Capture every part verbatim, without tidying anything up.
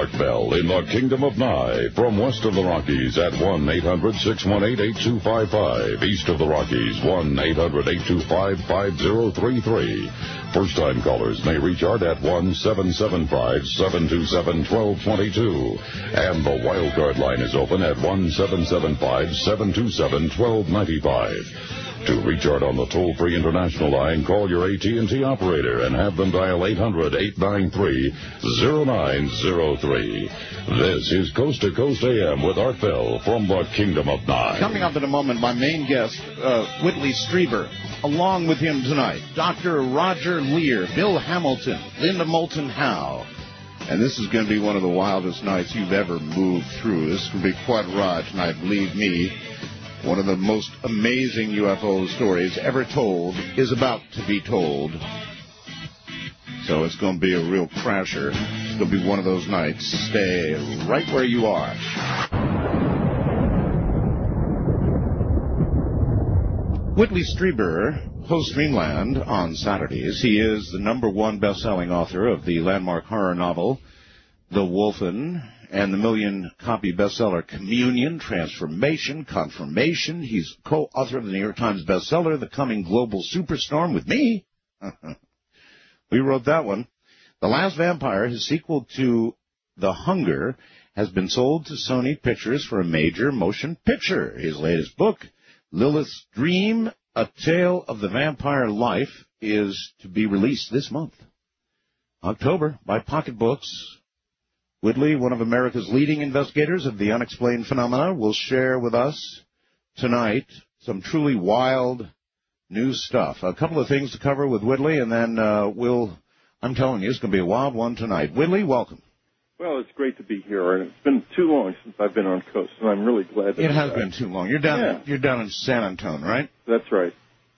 Art Bell in the Kingdom of Nye. From west of the Rockies at one eight hundred six one eight eight two five five. East of the Rockies, one eight hundred eight two five five zero three three. First-time callers may reach Art at one seven seven five seven two seven one two two two. And the wildcard line is open at one seven seven five seven two seven one two nine five. To reach Art on the toll-free international line, call your A T and T operator and have them dial eight hundred eight nine three zero nine zero three. This is Coast to Coast A M with Art Bell from the Kingdom of Nye. Coming up in a moment, my main guest, uh, Whitley Strieber. Along with him tonight, Doctor Roger Lear, Bill Hamilton, Linda Moulton Howe. And this is going to be one of the wildest nights you've ever moved through. This is going to be quite a ride tonight, believe me. One of the most amazing U F O stories ever told is about to be told. So it's going to be a real crasher. It's going to be one of those nights. Stay right where you are. Whitley Strieber hosts Dreamland on Saturdays. He is the number one best-selling author of the landmark horror novel, The Wolfen, and the million-copy bestseller Communion, Transformation, Confirmation. He's co-author of the New York Times bestseller, The Coming Global Superstorm, with me. We wrote that one. The Last Vampire, his sequel to The Hunger, has been sold to Sony Pictures for a major motion picture. His latest book, Lilith's Dream, A Tale of the Vampire Life, is to be released this month, October, by Pocket Books. Whitley, one of America's leading investigators of the unexplained phenomena, will share with us tonight some truly wild new stuff. A couple of things to cover with Whitley, and then uh, we'll, I'm telling you, it's going to be a wild one tonight. Whitley, welcome. Well, it's great to be here, and it's been too long since I've been on Coast, and I'm really glad to It be has back. been too long. You're down, yeah. you're down in San Antonio, right? That's right.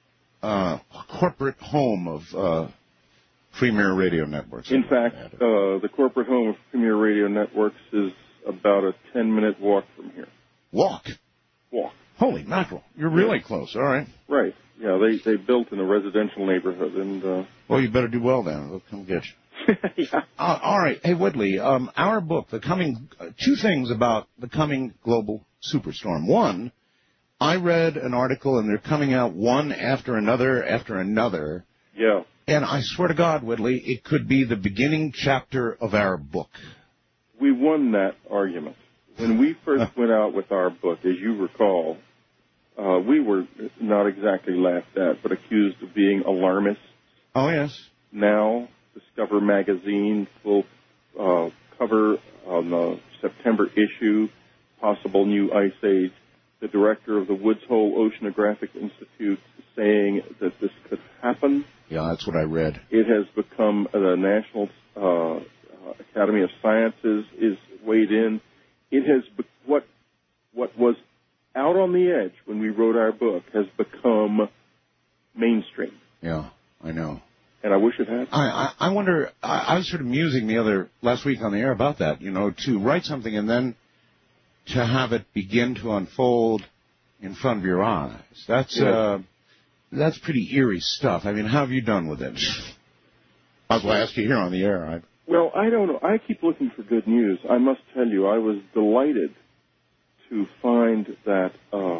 Uh, corporate home of uh, Premier Radio Networks. In fact, uh, the corporate home of Premier Radio Networks is about a ten-minute walk from here. Walk? Walk. Holy mackerel. You're really yeah. close. All right. Right. Yeah, they, they built in a residential neighborhood. and. Uh, well, you better do well then. They'll come get you. yeah. Uh, all right. Hey, Whitley, um, our book, The Coming, uh, two things about The Coming Global Superstorm. One, I read an article, and they're coming out one after another after another. Yeah. And I swear to God, Whitley, it could be the beginning chapter of our book. We won that argument. When we first went out with our book, as you recall, uh, we were not exactly laughed at, but accused of being alarmists. Oh, yes. Now, Discover Magazine, full uh, cover on the September issue, possible new ice age. The director of the Woods Hole Oceanographic Institute saying that this could happen. Yeah, that's what I read. It has become uh, the National uh, Academy of Sciences is weighed in. It has be- what what was out on the edge when we wrote our book has become mainstream. Yeah, I know. And I wish it had. I I, I wonder. I, I was sort of musing the other last week on the air about that. You know, to write something and then to have it begin to unfold in front of your eyes. That's. Yeah. Uh, That's pretty eerie stuff. I mean, how have you done with it? That's why I asked you here on the air. I... Well, I don't know. I keep looking for good news. I must tell you, I was delighted to find that uh,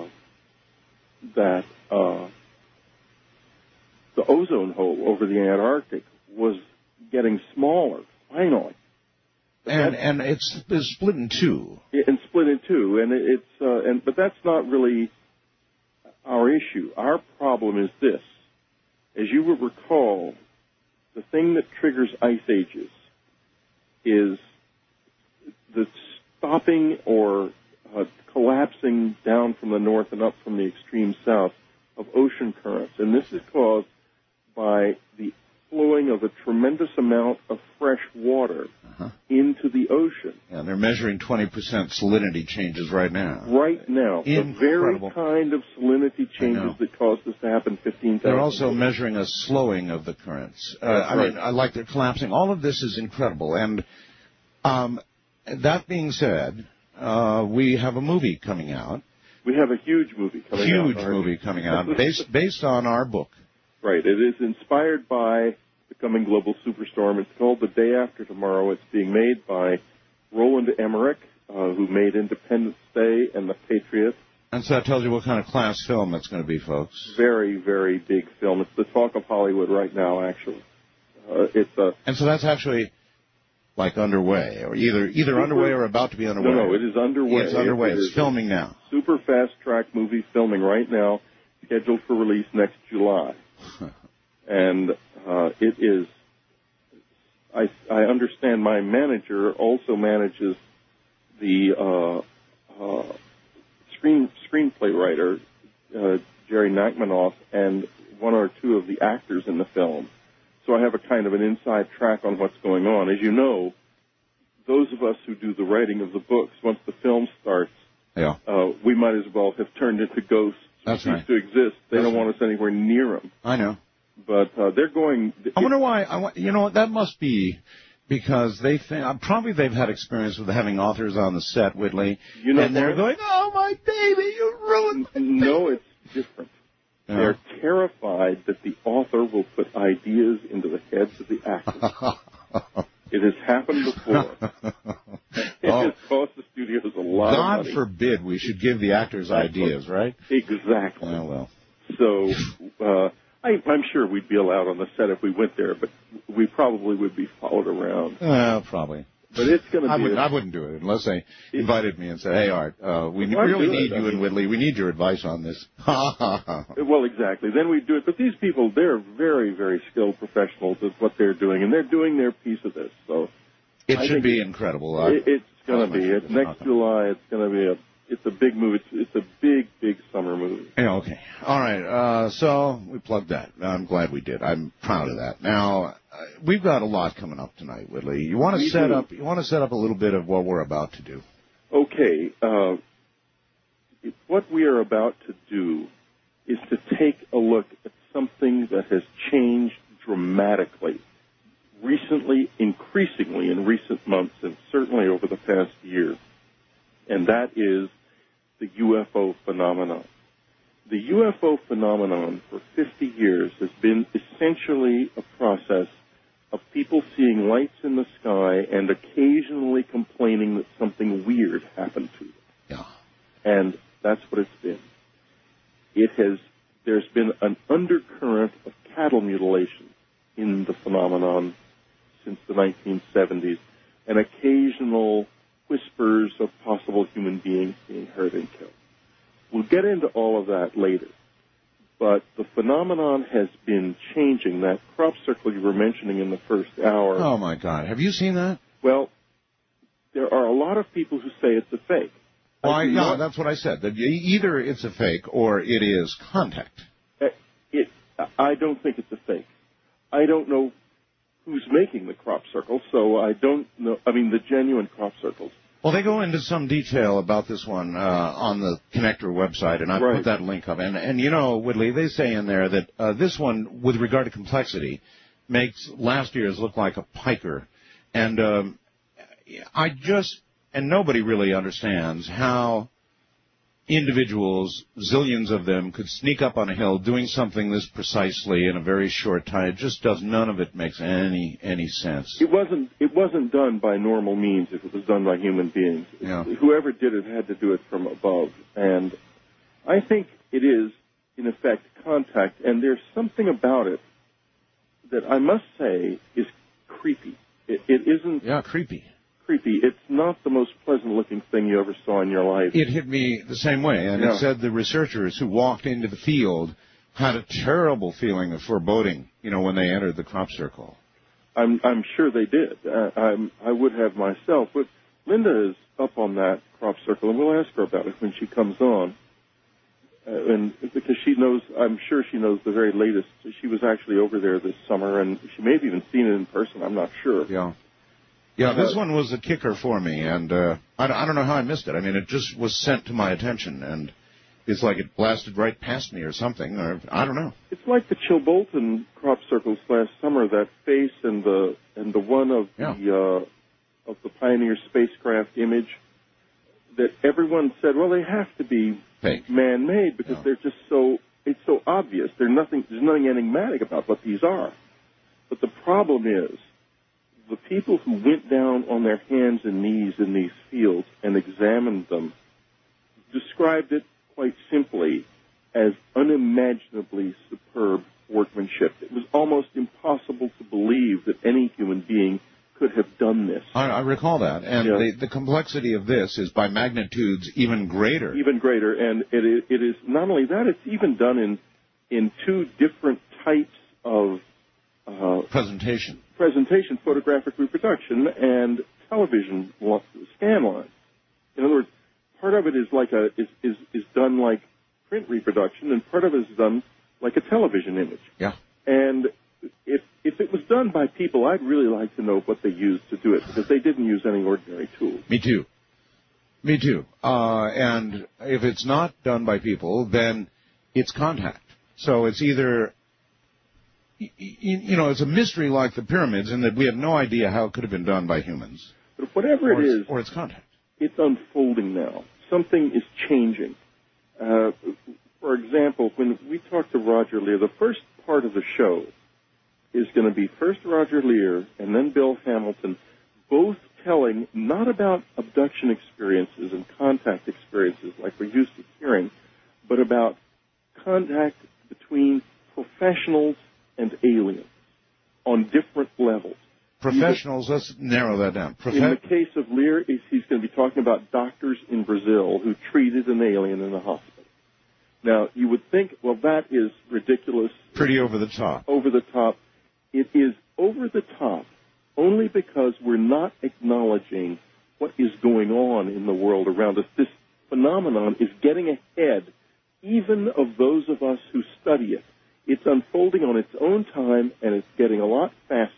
that uh, the ozone hole over the Antarctic was getting smaller, finally. And that, and it's, it's split in two. And split in two. And it's uh, and but that's not really our issue. Our problem is this. As you will recall, the thing that triggers ice ages is the stopping or uh, collapsing down from the north and up from the extreme south of ocean currents. And this is caused by the flowing of a tremendous amount of fresh water uh-huh. into the ocean. Yeah, they're measuring twenty percent salinity changes right now. Right now. Incredible. The very kind of salinity changes that caused this to happen fifteen thousand They're also years. measuring a slowing of the currents. Uh, I right. mean, I like they're collapsing. All of this is incredible. And um, that being said, uh, we have a movie coming out. We have a huge movie coming huge out. Huge movie coming out based based on our book. Right. It is inspired by The Coming Global Superstorm. It's called The Day After Tomorrow. It's being made by Roland Emmerich, uh, who made Independence Day and The Patriot. And so that tells you what kind of class film it's going to be, folks. Very, very big film. It's the talk of Hollywood right now, actually. Uh, it's a. And so that's actually like underway, or either either super, underway or about to be underway. No, no, it is underway. It's underway. It, it's it filming now. Super fast track movie filming right now, scheduled for release next July. And uh, it is. I I understand my manager also manages the uh, uh, screen screenplay writer uh, Jerry Nachmanoff and one or two of the actors in the film. So I have a kind of an inside track on what's going on. As you know, those of us who do the writing of the books, once the film starts, yeah. uh, we might as well have turned into ghosts who That's cease right. to exist. They That's don't right. want us anywhere near them. I know. But uh, they're going... I wonder why. I want, you know what? That must be because they think... Uh, probably they've had experience with having authors on the set, Whitley, you know and they're what? going, oh, my baby, you ruined my No, it's different. Yeah. They're terrified that the author will put ideas into the heads of the actors. It has happened before. It Oh. has cost the studios a lot God of money. forbid we should give the actors That's ideas, what, right? Exactly. Oh, well. So uh, I, I'm sure we'd be allowed on the set if we went there, but we probably would be followed around. Well, probably. But it's going to I be... wouldn't, a, I wouldn't do it unless they invited me and said, hey, Art, uh, we Well, really I'd do need it. you I mean- and Whitley. We need your advice on this. Well, exactly. Then we do it. But these people, they're very, very skilled professionals at what they're doing, and they're doing their piece of this. So It I should think be incredible. I- It, it's going to be. It's It's next July. It's going to be a. It's a big movie. It's, it's a big, big summer movie. Yeah, okay. All right. Uh, so we plugged that. I'm glad we did. I'm proud of that. Now, uh, we've got a lot coming up tonight, Whitley. You want to We set do. up? You want to set up a little bit of what we're about to do? Okay. Uh, what we are about to do is to take a look at something that has changed dramatically, recently, increasingly in recent months, and certainly over the past year, and that is the U F O phenomenon. The U F O phenomenon for fifty years has been essentially a process of people seeing lights in the sky and occasionally complaining that something weird happened to them. Yeah. And that's what it's been. It has, there's been an undercurrent of cattle mutilation in the phenomenon since the nineteen seventies, and occasional whispers of possible human beings being hurt and killed. We'll get into all of that later. But the phenomenon has been changing. That crop circle you were mentioning in the first hour. Oh my God! Have you seen that? Well, there are a lot of people who say it's a fake. Well, I I, do yeah, not- that's what I said. That either it's a fake or it is contact. Uh, It, I don't think it's a fake. I don't know who's making the crop circle, so I don't know. I mean, the genuine crop circles. Well, they go into some detail about this one uh, on the Connector website, and I Right. put that link up. And, and you know, Whitley, they say in there that uh, this one, with regard to complexity, makes last year's look like a piker. And um, I just, and nobody really understands how individuals, zillions of them, could sneak up on a hill doing something this precisely in a very short time. It just does, none of it makes any any sense. It wasn't. It wasn't done by normal means. If it was done by human beings, Yeah. whoever did it had to do it from above. And I think it is, in effect, contact. And there's something about it that I must say is creepy. It, it isn't Yeah, creepy. creepy. It's not the most pleasant-looking thing you ever saw in your life. It hit me the same way, and Yeah. it said the researchers who walked into the field had a terrible feeling of foreboding, you know, when they entered the crop circle. I'm I'm sure they did. Uh, I'm I would have myself. But Linda is up on that crop circle, and we'll ask her about it when she comes on. Uh, and because she knows, I'm sure she knows the very latest. She was actually over there this summer, and she may have even seen it in person. I'm not sure. Yeah. Yeah, this one was a kicker for me, and uh, I, I don't know how I missed it. I mean, it just was sent to my attention, and it's like it blasted right past me or something, or I don't know. It's like the Chilbolton crop circles last summer. That face and the and the one of Yeah. the uh, of the Pioneer spacecraft image that everyone said, well, they have to be Fake. man-made because Yeah. they're just so it's so obvious. There's nothing there's nothing enigmatic about what these are. But the problem is the people who went down on their hands and knees in these fields and examined them described it quite simply as unimaginably superb workmanship. It was almost impossible to believe that any human being could have done this. I, I recall that. And yeah. the, the complexity of this is by magnitudes even greater. Even greater. And it is, it is not only that, it's even done in, in two different types of uh, presentation. Presentation, photographic reproduction, and television scan lines. In other words, part of it is like a is, is, is done like print reproduction, and part of it is done like a television image. Yeah. And if if it was done by people, I'd really like to know what they used to do it, because they didn't use any ordinary tools. Me too. Me too. Uh, and if it's not done by people, then it's contact. So it's either, you, you know, it's a mystery like the pyramids in that we have no idea how it could have been done by humans. But whatever it is, or it's contact. It's unfolding now. Something is changing. Uh, for example, when we talk to Roger Leir, the first part of the show is going to be first Roger Leir and then Bill Hamilton, both telling not about abduction experiences and contact experiences like we're used to hearing, but about contact between professionals and aliens on different levels. Professionals, let's narrow that down. Profe- in the case of Leir, he's going to be talking about doctors in Brazil who treated an alien in the hospital. Now, you would think, well, that is ridiculous. Pretty over the top. Over the top. It is over the top only because we're not acknowledging what is going on in the world around us. This phenomenon is getting ahead even of those of us who study it. It's unfolding on its own time, and it's getting a lot faster.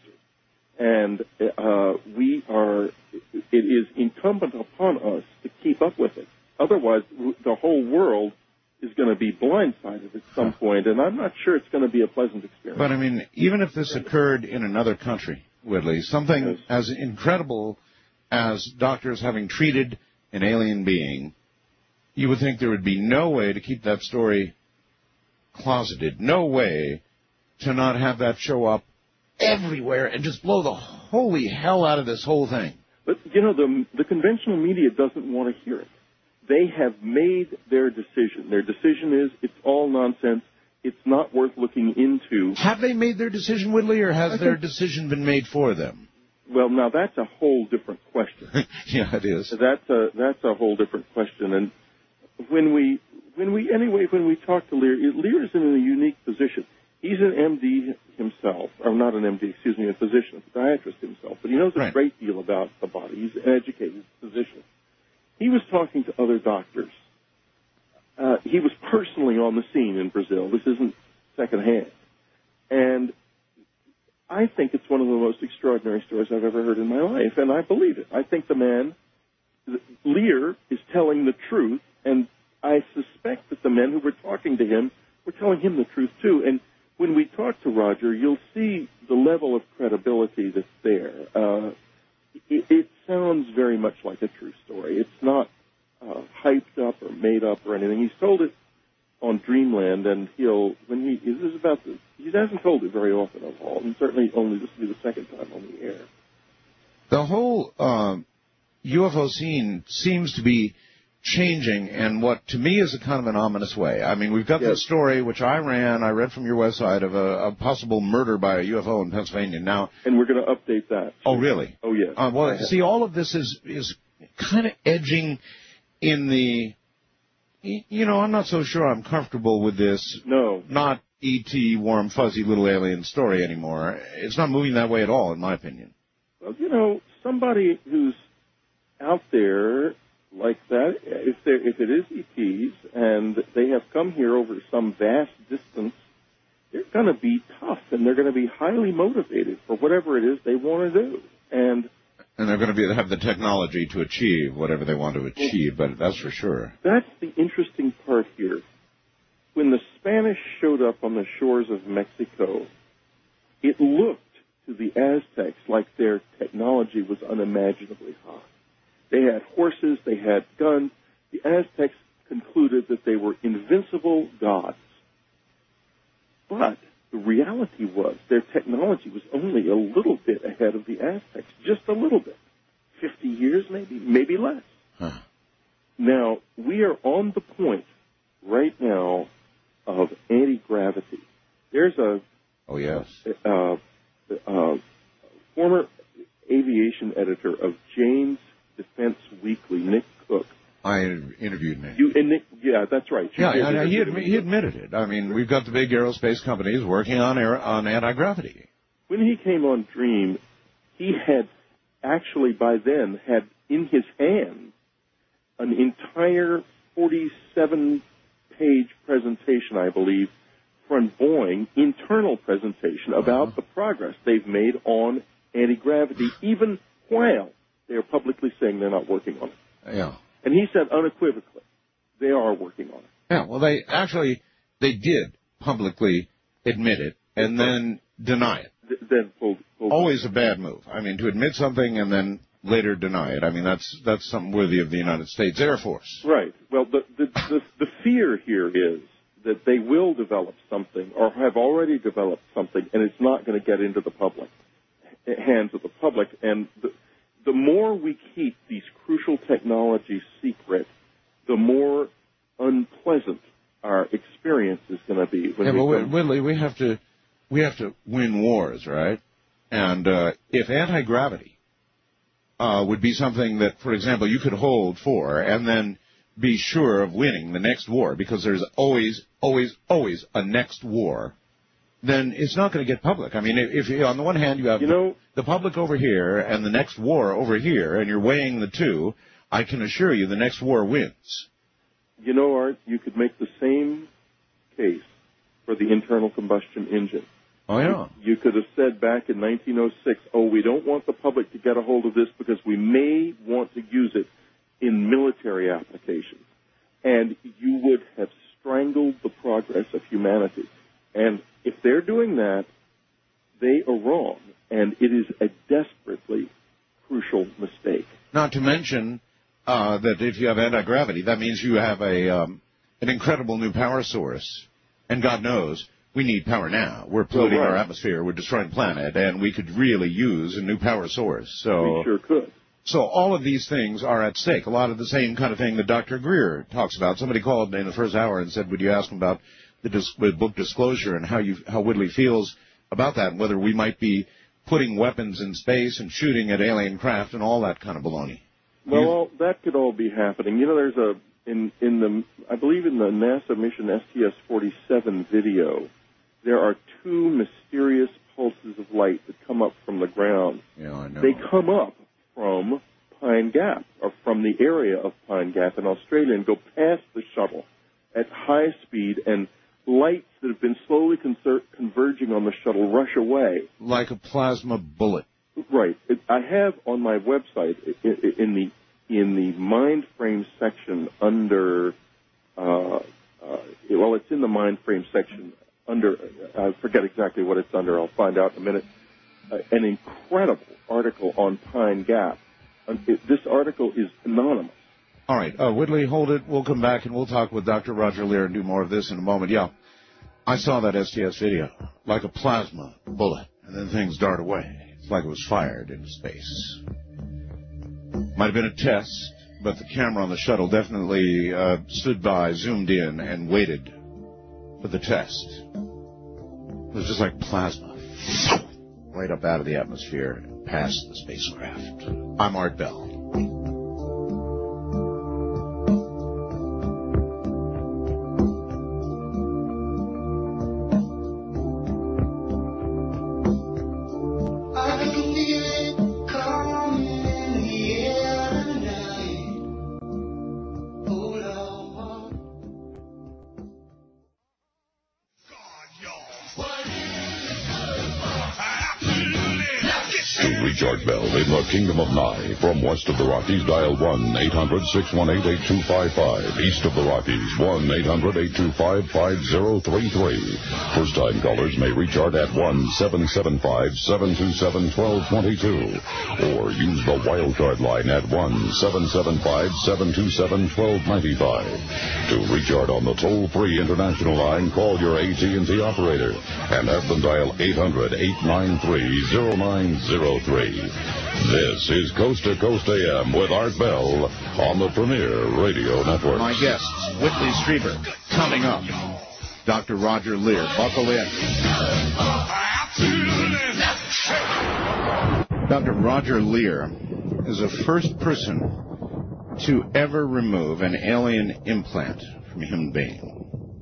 And uh, we are, it is incumbent upon us to keep up with it. Otherwise, the whole world is going to be blindsided at some point, and I'm not sure it's going to be a pleasant experience. But, I mean, even if this occurred in another country, Whitley, something yes. as incredible as doctors having treated an alien being, you would think there would be no way to keep that story closeted, no way to not have that show up everywhere and just blow the holy hell out of this whole thing. But, you know, the, the conventional media doesn't want to hear it. They have made their decision. Their decision is it's all nonsense. It's not worth looking into. Have they made their decision, Whitley, or has their decision been made for them? Well, now that's a whole different question. Yeah, it is. That's a that's a whole different question. And when we when we anyway when we talk to Leir, Leir is in a unique position. He's an M D himself, or not an M D, excuse me, a physician, a podiatrist himself, but he knows a right. great deal about the body. He's an educated physician. He was talking to other doctors. Uh, he was personally on the scene in Brazil. This isn't secondhand. And I think it's one of the most extraordinary stories I've ever heard in my life, and I believe it. I think the man, Leir, is telling the truth, and I suspect that the men who were talking to him were telling him the truth, too. And when we talk to Roger, you'll see the level of credibility that's there. Uh, it, it sounds very much like a true story. It's not uh, hyped up or made up or anything. He's told it on Dreamland, and he'll, when he, this is about the, he hasn't told it very often of all, and certainly only this will be the second time on the air. The whole uh, U F O scene seems to be changing in what, to me, is a kind of an ominous way. I mean, we've got yes. this story, which I ran, I read from your website, of a, a possible murder by a U F O in Pennsylvania. Now, and we're going to update that. Oh, really? Oh, yes. Uh, well, see, all of this is is kind of edging in the, you know, I'm not so sure I'm comfortable with this. No. Not E T warm, fuzzy little alien story anymore. It's not moving that way at all, in my opinion. Well, you know, somebody who's out there like that, if there, if it is E Ts and they have come here over some vast distance, they're going to be tough and they're going to be highly motivated for whatever it is they want to do. And and they're going to be have the technology to achieve whatever they want to achieve, but that's for sure. That's the interesting part here. When the Spanish showed up on the shores of Mexico, it looked to the Aztecs like their technology was unimaginably high. They had horses, they had guns. The Aztecs concluded that they were invincible gods. But the reality was their technology was only a little bit ahead of the Aztecs, just a little bit. fifty years maybe, maybe less. Huh. Now, we are on the point right now of anti-gravity. There's a Oh, yes. uh, uh, former aviation editor of Jane's Defense Weekly, Nick Cook. I interviewed Nick. You, and Nick, yeah, that's right. You Yeah, did yeah, he, interview admi- he admitted it. I mean, we've got the big aerospace companies working on air, on anti-gravity. When he came on Dream, he had actually by then had in his hand an entire forty-seven page presentation, I believe, from Boeing, internal presentation about uh-huh. the progress they've made on anti-gravity, even while they are publicly saying they're not working on it. Yeah. And he said unequivocally, they are working on it. Yeah, well, they actually, they did publicly admit it and then deny it. Th- then pulled, pulled Always a bad move. I mean, to admit something and then later deny it. I mean, that's that's something worthy of the United States Air Force. Right. Well, the the, the, the fear here is that they will develop something or have already developed something, and it's not going to get into the public, hands of the public. And the, the more we keep these crucial technologies secret, the more unpleasant our experience is going to be. When yeah, we but Whitley, we have to we have to win wars, right? And uh, if anti-gravity uh, would be something that, for example, you could hold for and then be sure of winning the next war, because there's always, always, always a next war, then it's not going to get public. I mean, if, if on the one hand you have you know, the public over here and the next war over here, and you're weighing the two, I can assure you the next war wins. You know, Art, you could make the same case for the internal combustion engine. Oh, yeah. You, you could have said back in nineteen oh six, oh, we don't want the public to get a hold of this because we may want to use it in military applications. And you would have strangled the progress of humanity. And if they're doing that, they are wrong. And it is a desperately crucial mistake. Not to mention uh, that if you have anti-gravity, that means you have a um, an incredible new power source. And God knows, we need power now. We're polluting oh, right. our atmosphere. We're destroying the planet. And we could really use a new power source. So we sure could. So all of these things are at stake. A lot of the same kind of thing that Doctor Greer talks about. Somebody called in the first hour and said, would you ask him about the, dis- the book Disclosure and how you how Whitley feels about that, and whether we might be putting weapons in space and shooting at alien craft and all that kind of baloney. Well, you... all, that could all be happening. You know, there's a, in, in the, I believe in the NASA mission S T S forty-seven video, there are two mysterious pulses of light that come up from the ground. Yeah, I know. They come up from Pine Gap, or from the area of Pine Gap in Australia, and go past the shuttle at high speed, and lights that have been slowly conser- converging on the shuttle rush away. Like a plasma bullet. Right. It, I have on my website, in, in the in the mind frame section under, uh, uh, well, it's in the mind frame section under, I forget exactly what it's under, I'll find out in a minute, uh, an incredible article on Pine Gap. Um, it, this article is anonymous. All right. Uh, Whitley, hold it. We'll come back and we'll talk with Doctor Roger Leir and do more of this in a moment. Yeah, I saw that S T S video, like a plasma bullet, and then things dart away. It's like it was fired into space. Might have been a test, but the camera on the shuttle definitely uh, stood by, zoomed in, and waited for the test. It was just like plasma, right up out of the atmosphere and past the spacecraft. I'm Art Bell. Reach Art Bell in the Kingdom of Nye. From west of the Rockies, dial one eight hundred six one eight eight two five five. East of the Rockies, one eight hundred eight two five five zero three three. First-time callers may reach Art at one seven seven five seven two seven one two two two. Or use the wildcard line at one seven seven five seven two seven one two nine five. To reach Art on the toll-free international line, call your A T and T operator and have them dial eight hundred eight nine three zero nine zero three. This is Coast to Coast A M with Art Bell on the Premier Radio Network. My guests, Whitley Strieber, coming up. Doctor Roger Leir, buckle in. Doctor Roger Leir is the first person to ever remove an alien implant from a human being.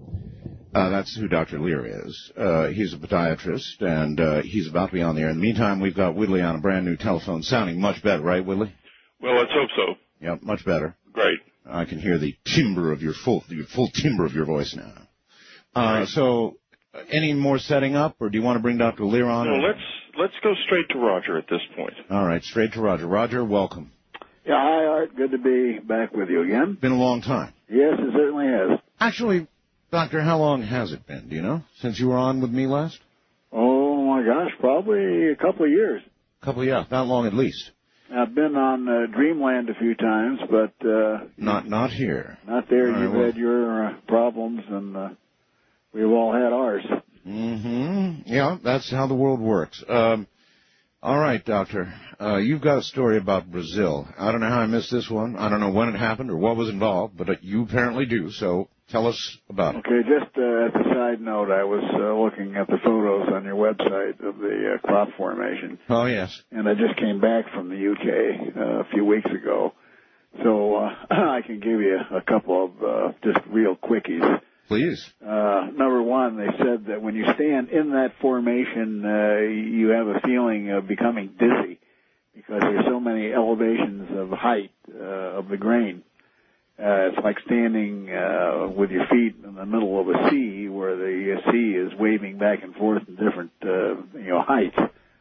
Uh, that's who Doctor Leir is. Uh, he's a podiatrist, and uh, he's about to be on the air. In the meantime, we've got Whitley on a brand-new telephone, sounding much better, right, Whitley? Well, let's hope so. Yep, much better. Great. I can hear the timbre of your full, your full timbre of your voice now. Uh, right. So, uh, any more setting up, or do you want to bring Doctor Leir on? No, let's let's go straight to Roger at this point. All right, straight to Roger. Roger, welcome. Yeah, hi, Art. Good to be back with you again. Been a long time. Yes, it certainly has. Actually, Doctor, how long has it been, do you know, since you were on with me last? Oh, my gosh, probably a couple of years. A couple of, yeah, not long at least. I've been on uh, Dreamland a few times, but... Uh, not not here. Not there. All You've right, well, had your uh, problems, and uh, we've all had ours. Mm-hmm. Yeah, that's how the world works. Um, all right, Doctor, uh, you've got a story about Brazil. I don't know how I missed this one. I don't know when it happened or what was involved, but uh, you apparently do, so... Tell us about it. Okay, just uh, as a side note, I was uh, looking at the photos on your website of the uh, crop formation. Oh, yes. And I just came back from the U K uh, a few weeks ago. So uh, I can give you a couple of uh, just real quickies. Please. Uh, number one, they said that when you stand in that formation, uh, you have a feeling of becoming dizzy because there's so many elevations of height uh, of the grain. Uh, it's like standing uh, with your feet in the middle of a sea where the uh, sea is waving back and forth in different, uh, you know, heights.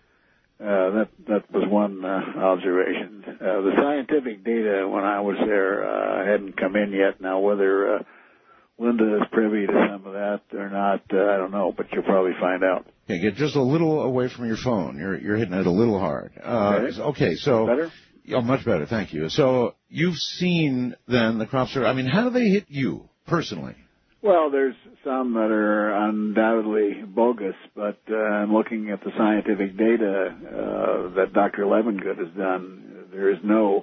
Uh, that that was one uh, observation. Uh, the scientific data when I was there uh, hadn't come in yet. Now whether uh, Linda is privy to some of that or not, uh, I don't know, but you'll probably find out. Okay, get just a little away from your phone. You're you're hitting it a little hard. Uh, okay. okay, so better. Oh, much better, thank you. So you've seen, then, the crop circle. I mean, how do they hit you, personally? Well, there's some that are undoubtedly bogus, but uh, I'm looking at the scientific data uh, that Doctor Levengood has done. There is no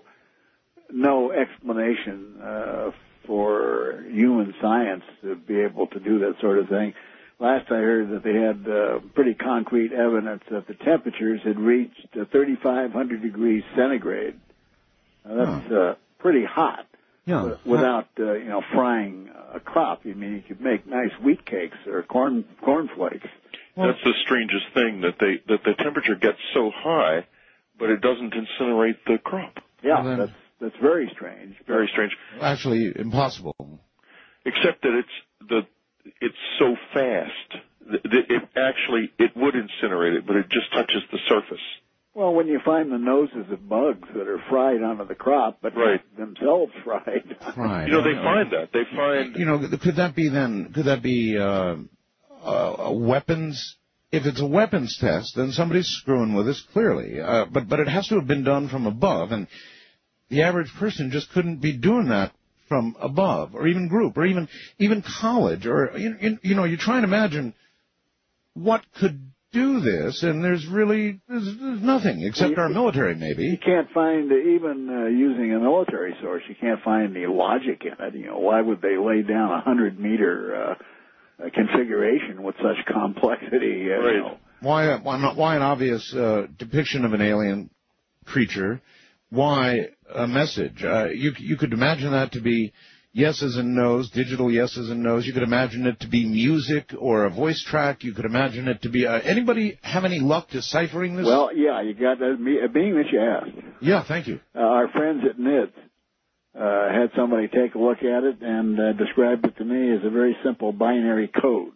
no explanation uh, for human science to be able to do that sort of thing. Last I heard that they had uh, pretty concrete evidence that the temperatures had reached uh, thirty-five hundred degrees centigrade. Now, that's huh. uh, pretty hot. Yeah. Without uh, you know frying a crop. I mean, you could make nice wheat cakes or corn cornflakes. Well, that's the strangest thing, that they that the temperature gets so high, but it doesn't incinerate the crop. Yeah, well, then, that's that's very strange. Very strange. Actually, impossible. Except that it's the it's so fast that it actually it would incinerate it, but it just touches the surface. Well, when you find the noses of bugs that are fried onto the crop, but right. not themselves fried. Right. You know, they find that. They find... You know, could that be then, could that be uh, uh, weapons? If it's a weapons test, then somebody's screwing with us, clearly. Uh, but, but it has to have been done from above, and the average person just couldn't be doing that from above, or even group, or even even college, or, you, you know, you try and imagine what could do this, and there's really there's, there's nothing except well, our military, maybe. You can't find, uh, even uh, using a military source, you can't find any logic in it. You know, why would they lay down a hundred meter uh, uh, configuration with such complexity? Uh, right. You know? Why why not? Why an obvious uh, depiction of an alien creature? Why a message? Uh, you you could imagine that to be yeses and nos, digital yeses and nos. You could imagine it to be music or a voice track. You could imagine it to be... Uh, anybody have any luck deciphering this? Well, yeah, you got that. Being that you asked. Yeah, thank you. Uh, our friends at N I D uh, had somebody take a look at it and uh, described it to me as a very simple binary code.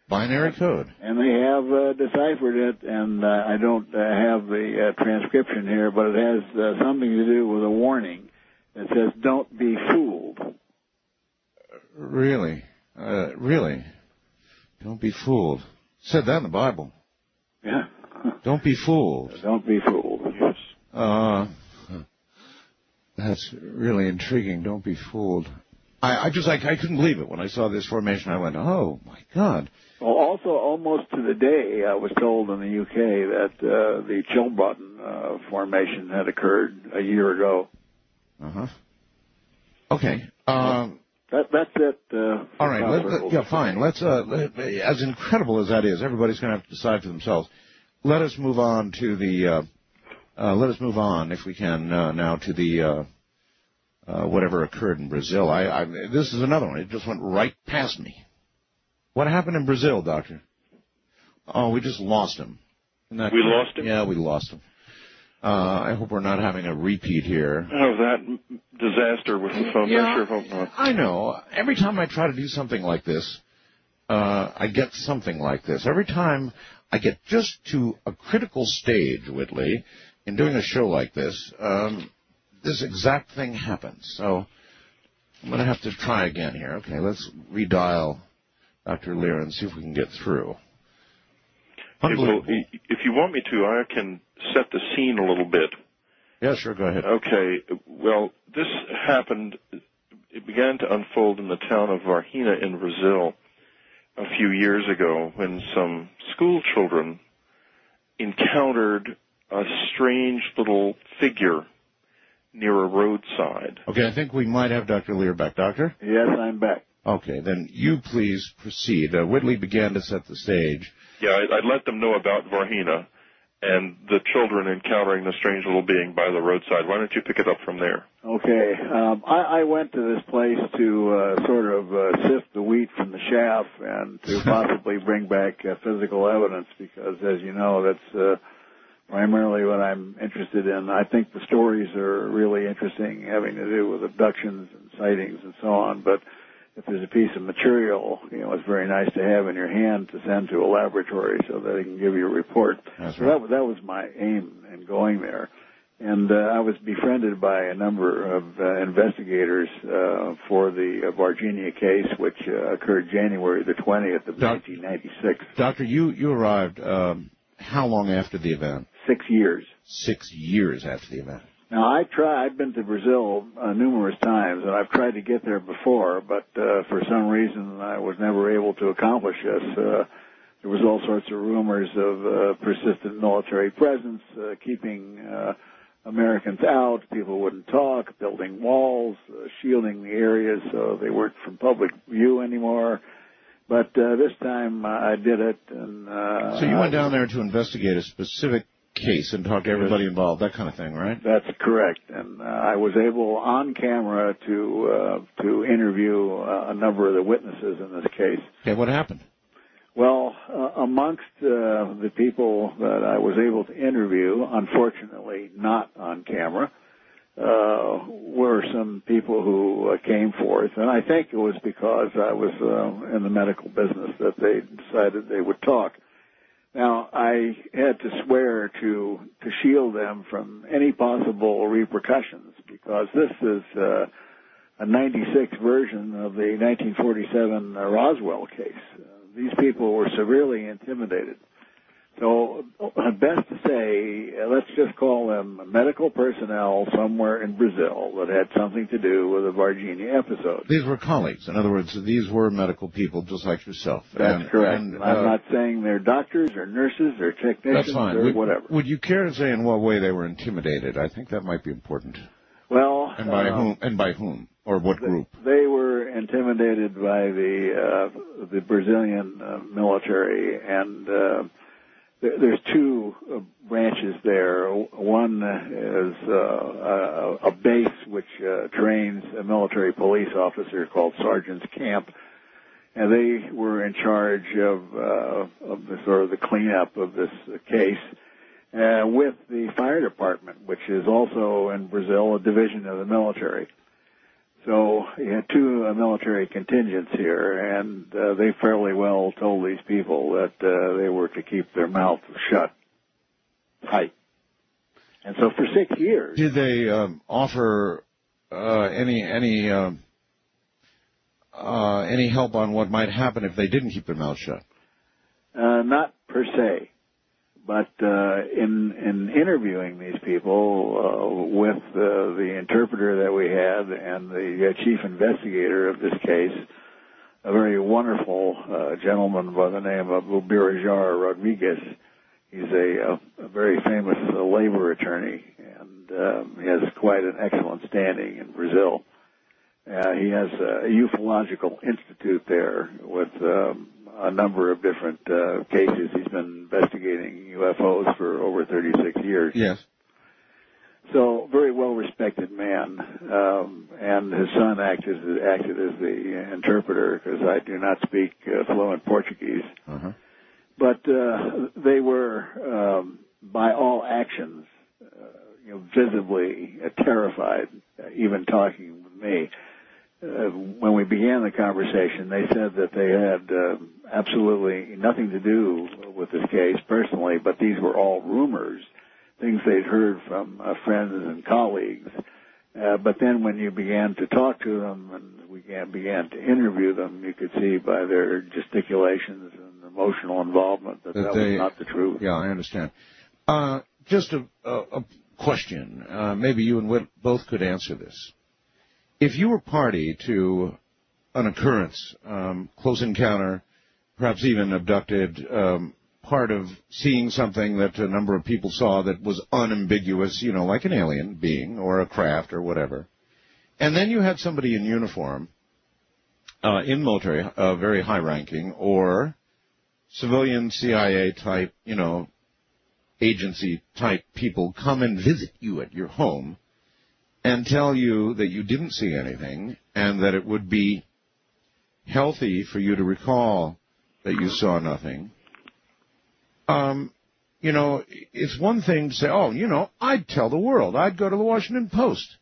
Binary code. And they have uh, deciphered it, and uh, I don't uh, have the uh, transcription here, but it has uh, something to do with a warning that says, don't be fooled. Really? Uh, really? Don't be fooled. It said that in the Bible. Yeah. Don't be fooled. Don't be fooled. Yes. Uh, that's really intriguing. Don't be fooled. I, I just, I, I couldn't believe it. When I saw this formation, I went, oh, my God. Well, also, almost to the day, I was told in the U K that uh, the Chilbottom uh, formation had occurred a year ago. Uh-huh. Okay. Um, that, that's it. Uh, all right. Let, let, yeah, fine. Let's, uh, let, as incredible as that is, everybody's going to have to decide for themselves. Let us move on to the, uh, uh, let us move on, if we can, uh, now to the, uh, uh, whatever occurred in Brazil. I, I, this is another one. It just went right past me. What happened in Brazil, Doctor? Oh, we just lost him. We lost him? Yeah, we lost him. Uh, I hope we're not having a repeat here. Oh, that disaster with the phone. Yeah, I sure hope not. I know. Every time I try to do something like this, uh, I get something like this. Every time I get just to a critical stage, Whitley, in doing a show like this, um, this exact thing happens. So I'm going to have to try again here. Okay, let's redial Doctor Lear and see if we can get through. Okay, well, if you want me to, I can set the scene a little bit. Yeah, sure, go ahead. Okay, well, this happened, it began to unfold in the town of Varginha in Brazil a few years ago when some school children encountered a strange little figure near a roadside. Okay, I think we might have Doctor Lear back. Doctor? Yes, I'm back. Okay, then you please proceed. Uh, Whitley began to set the stage. Yeah, I, I'd let them know about Varginha and the children encountering the strange little being by the roadside. Why don't you pick it up from there? Okay. Um, I, I went to this place to uh, sort of uh, sift the wheat from the chaff and to possibly bring back uh, physical evidence because, as you know, that's uh, primarily what I'm interested in. I think the stories are really interesting, having to do with abductions and sightings and so on, but if there's a piece of material, you know, it's very nice to have in your hand to send to a laboratory so that they can give you a report. That's so right. that, that was my aim in going there. And uh, I was befriended by a number of uh, investigators uh, for the uh, Varginha case, which uh, occurred January the twentieth of Doc- nineteen ninety-six. Doctor, you, you arrived um, how long after the event? Six years. Six years after the event. Now, I try, I've been to Brazil uh, numerous times, and I've tried to get there before, but uh, for some reason I was never able to accomplish this. Uh, there was all sorts of rumors of uh, persistent military presence, uh, keeping uh, Americans out. People wouldn't talk, building walls, uh, shielding the areas so they weren't from public view anymore. But uh, this time uh, I did it. And, uh, so you went down there to investigate a specific case and talk to everybody involved, that kind of thing, right? That's correct. And uh, I was able on camera to uh, to interview uh, a number of the witnesses in this case. Okay, what happened? Well, uh, amongst uh, the people that I was able to interview, unfortunately not on camera, uh, were some people who uh, came forth. And I think it was because I was uh, in the medical business that they decided they would talk. Now, I had to swear to to shield them from any possible repercussions because this is uh, a ninety-six version of the nineteen forty-seven uh, Roswell case. Uh, these people were severely intimidated. So, uh, best to say, uh, let's just call them medical personnel somewhere in Brazil that had something to do with the Varginha episode. These were colleagues. In other words, these were medical people just like yourself. That's and, correct. And, uh, I'm not saying they're doctors or nurses or technicians that's fine. or Would, whatever. Would you care to say in what way they were intimidated? I think that might be important. Well, and by uh, whom? And by whom? Or what group? They were intimidated by the uh, the Brazilian uh, military, and uh, there, there's two uh, branches there. One is uh, a, a base which uh, trains a military police officer called Sergeant's Camp, and they were in charge of uh, of the sort of the cleanup of this case. Uh, with the fire department, which is also in Brazil a division of the military. So you had two uh, military contingents here, and uh, they fairly well told these people that uh, they were to keep their mouths shut tight. And so for six years... Did they um, offer uh, any any um, uh, any help on what might happen if they didn't keep their mouths shut? Uh, not per se. But uh, in in interviewing these people uh, with uh, the interpreter that we had and the uh, chief investigator of this case, a very wonderful uh, gentleman by the name of Ubirajar Rodriguez. He's a, a, a very famous uh, labor attorney, and um, he has quite an excellent standing in Brazil. Uh, he has a ufological institute there with um, a number of different uh, cases. He's been investigating U F Os for over thirty-six years. Yes. So, very well-respected man, um, and his son acted, acted as the interpreter because I do not speak uh, fluent Portuguese. Uh-huh. But uh, they were, um, by all actions, uh, you know, visibly uh, terrified, uh, even talking with me. Uh, when we began the conversation, they said that they had uh, absolutely nothing to do with this case personally, but these were all rumors, things they'd heard from uh, friends and colleagues. Uh, but then when you began to talk to them and we began, began to interview them, you could see by their gesticulations and emotional involvement that that, that they, was not the truth. Yeah, I understand. Uh, just a, a, a question. Uh, maybe you and Whit both could answer this. If you were party to an occurrence, um, close encounter, perhaps even abducted, um, part of seeing something that a number of people saw that was unambiguous, you know, like an alien being or a craft or whatever, and then you had somebody in uniform, uh, in military, uh, very high-ranking, or civilian C I A-type, you know, agency-type people come and visit you at your home and tell you that you didn't see anything and that it would be healthy for you to recall that you saw nothing. Um, you know, it's one thing to say, oh, you know, I'd tell the world. I'd go to the Washington Post.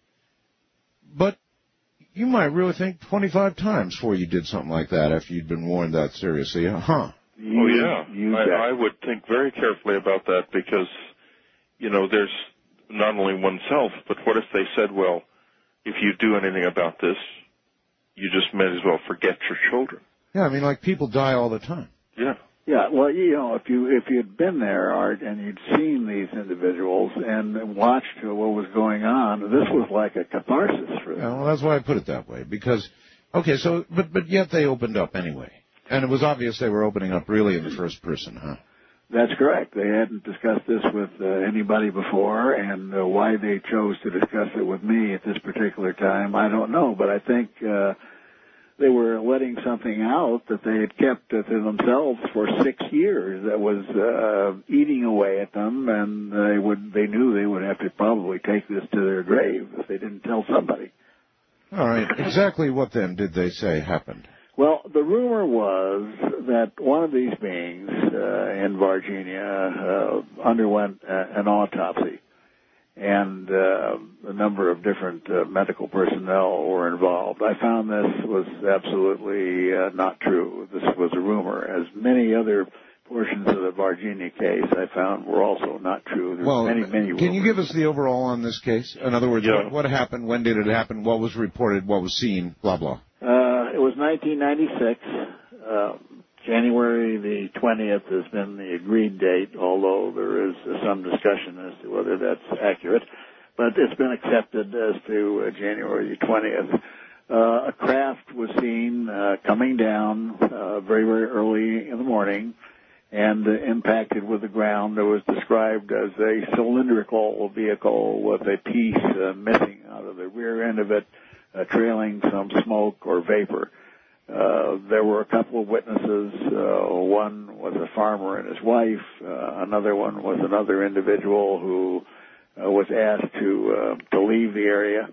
But you might really think twenty-five times before you did something like that after you'd been warned that seriously. Huh. Oh, yeah. I, I would think very carefully about that because, you know, there's not only oneself, but what if they said, well, if you do anything about this, you just might as well forget your children. Yeah, I mean, like people die all the time. Yeah. Yeah, well, you know, if you if you'd been there, Art, and you'd seen these individuals and watched what was going on, this was like a catharsis for them. Yeah, well, that's why I put it that way. Because, okay, so, but but yet they opened up anyway, and it was obvious they were opening up really in the first person, huh? That's correct. They hadn't discussed this with uh, anybody before, and uh, why they chose to discuss it with me at this particular time, I don't know. But I think uh, they were letting something out that they had kept to themselves for six years that was uh, eating away at them, and they would they knew they would have to probably take this to their grave if they didn't tell somebody. All right. Exactly what then did they say happened? Well, the rumor was that one of these beings uh, in Virginia uh, underwent a, an autopsy, and uh, a number of different uh, medical personnel were involved. I found this was absolutely uh, not true. This was a rumor. As many other portions of the Virginia case I found were also not true. There's well, many, many rumors. Can you give us the overall on this case? In other words, yeah. what, what happened, when did it happen, what was reported, what was seen, blah, blah? Uh, it was nineteen ninety-six. Uh, January the twentieth has been the agreed date, although there is uh, some discussion as to whether that's accurate. But it's been accepted as to uh, January the twentieth. Uh, a craft was seen uh, coming down uh, very, very early in the morning and uh, impacted with the ground. It was described as a cylindrical vehicle with a piece uh, missing out of the rear end of it, Uh, trailing some smoke or vapor. Uh, there were a couple of witnesses. Uh, one was a farmer and his wife. Uh, another one was another individual who uh, was asked to uh, to leave the area.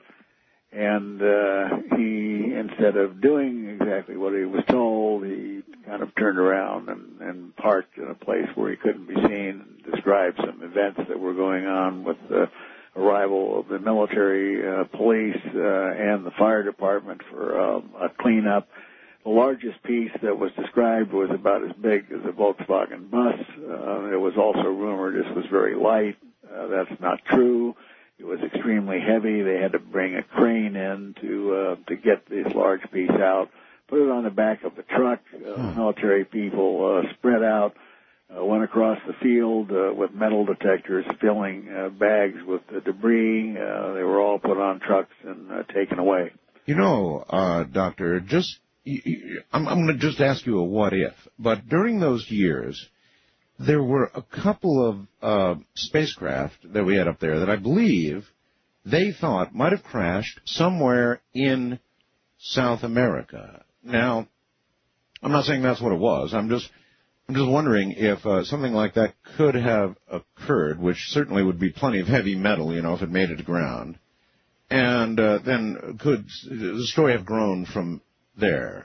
And uh, he, instead of doing exactly what he was told, he kind of turned around and, and parked in a place where he couldn't be seen and described some events that were going on with uh, arrival of the military, uh, police, uh, and the fire department for um, a cleanup. The largest piece that was described was about as big as a Volkswagen bus. Uh, it was also rumored this was very light. Uh, that's not true. It was extremely heavy. They had to bring a crane in to uh, to get this large piece out, put it on the back of the truck. Uh, hmm. Military people uh, spread out, uh, went across the field uh, with metal detectors, filling uh, bags with the debris. Uh, they were all put on trucks and uh, taken away. You know, uh, Doctor, just I'm, I'm going to just ask you a what if, but during those years, there were a couple of uh, spacecraft that we had up there that I believe they thought might have crashed somewhere in South America. Now, I'm not saying that's what it was. I'm just I'm just wondering if uh, something like that could have occurred, which certainly would be plenty of heavy metal, you know, if it made it to ground. And uh, then could the story have grown from there?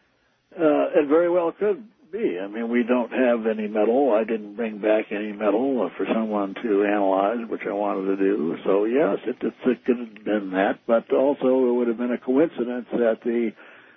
Uh, it very well could be. I mean, we don't have any metal. I didn't bring back any metal for someone to analyze, which I wanted to do. So, yes, it, it, it could have been that. But also it would have been a coincidence that the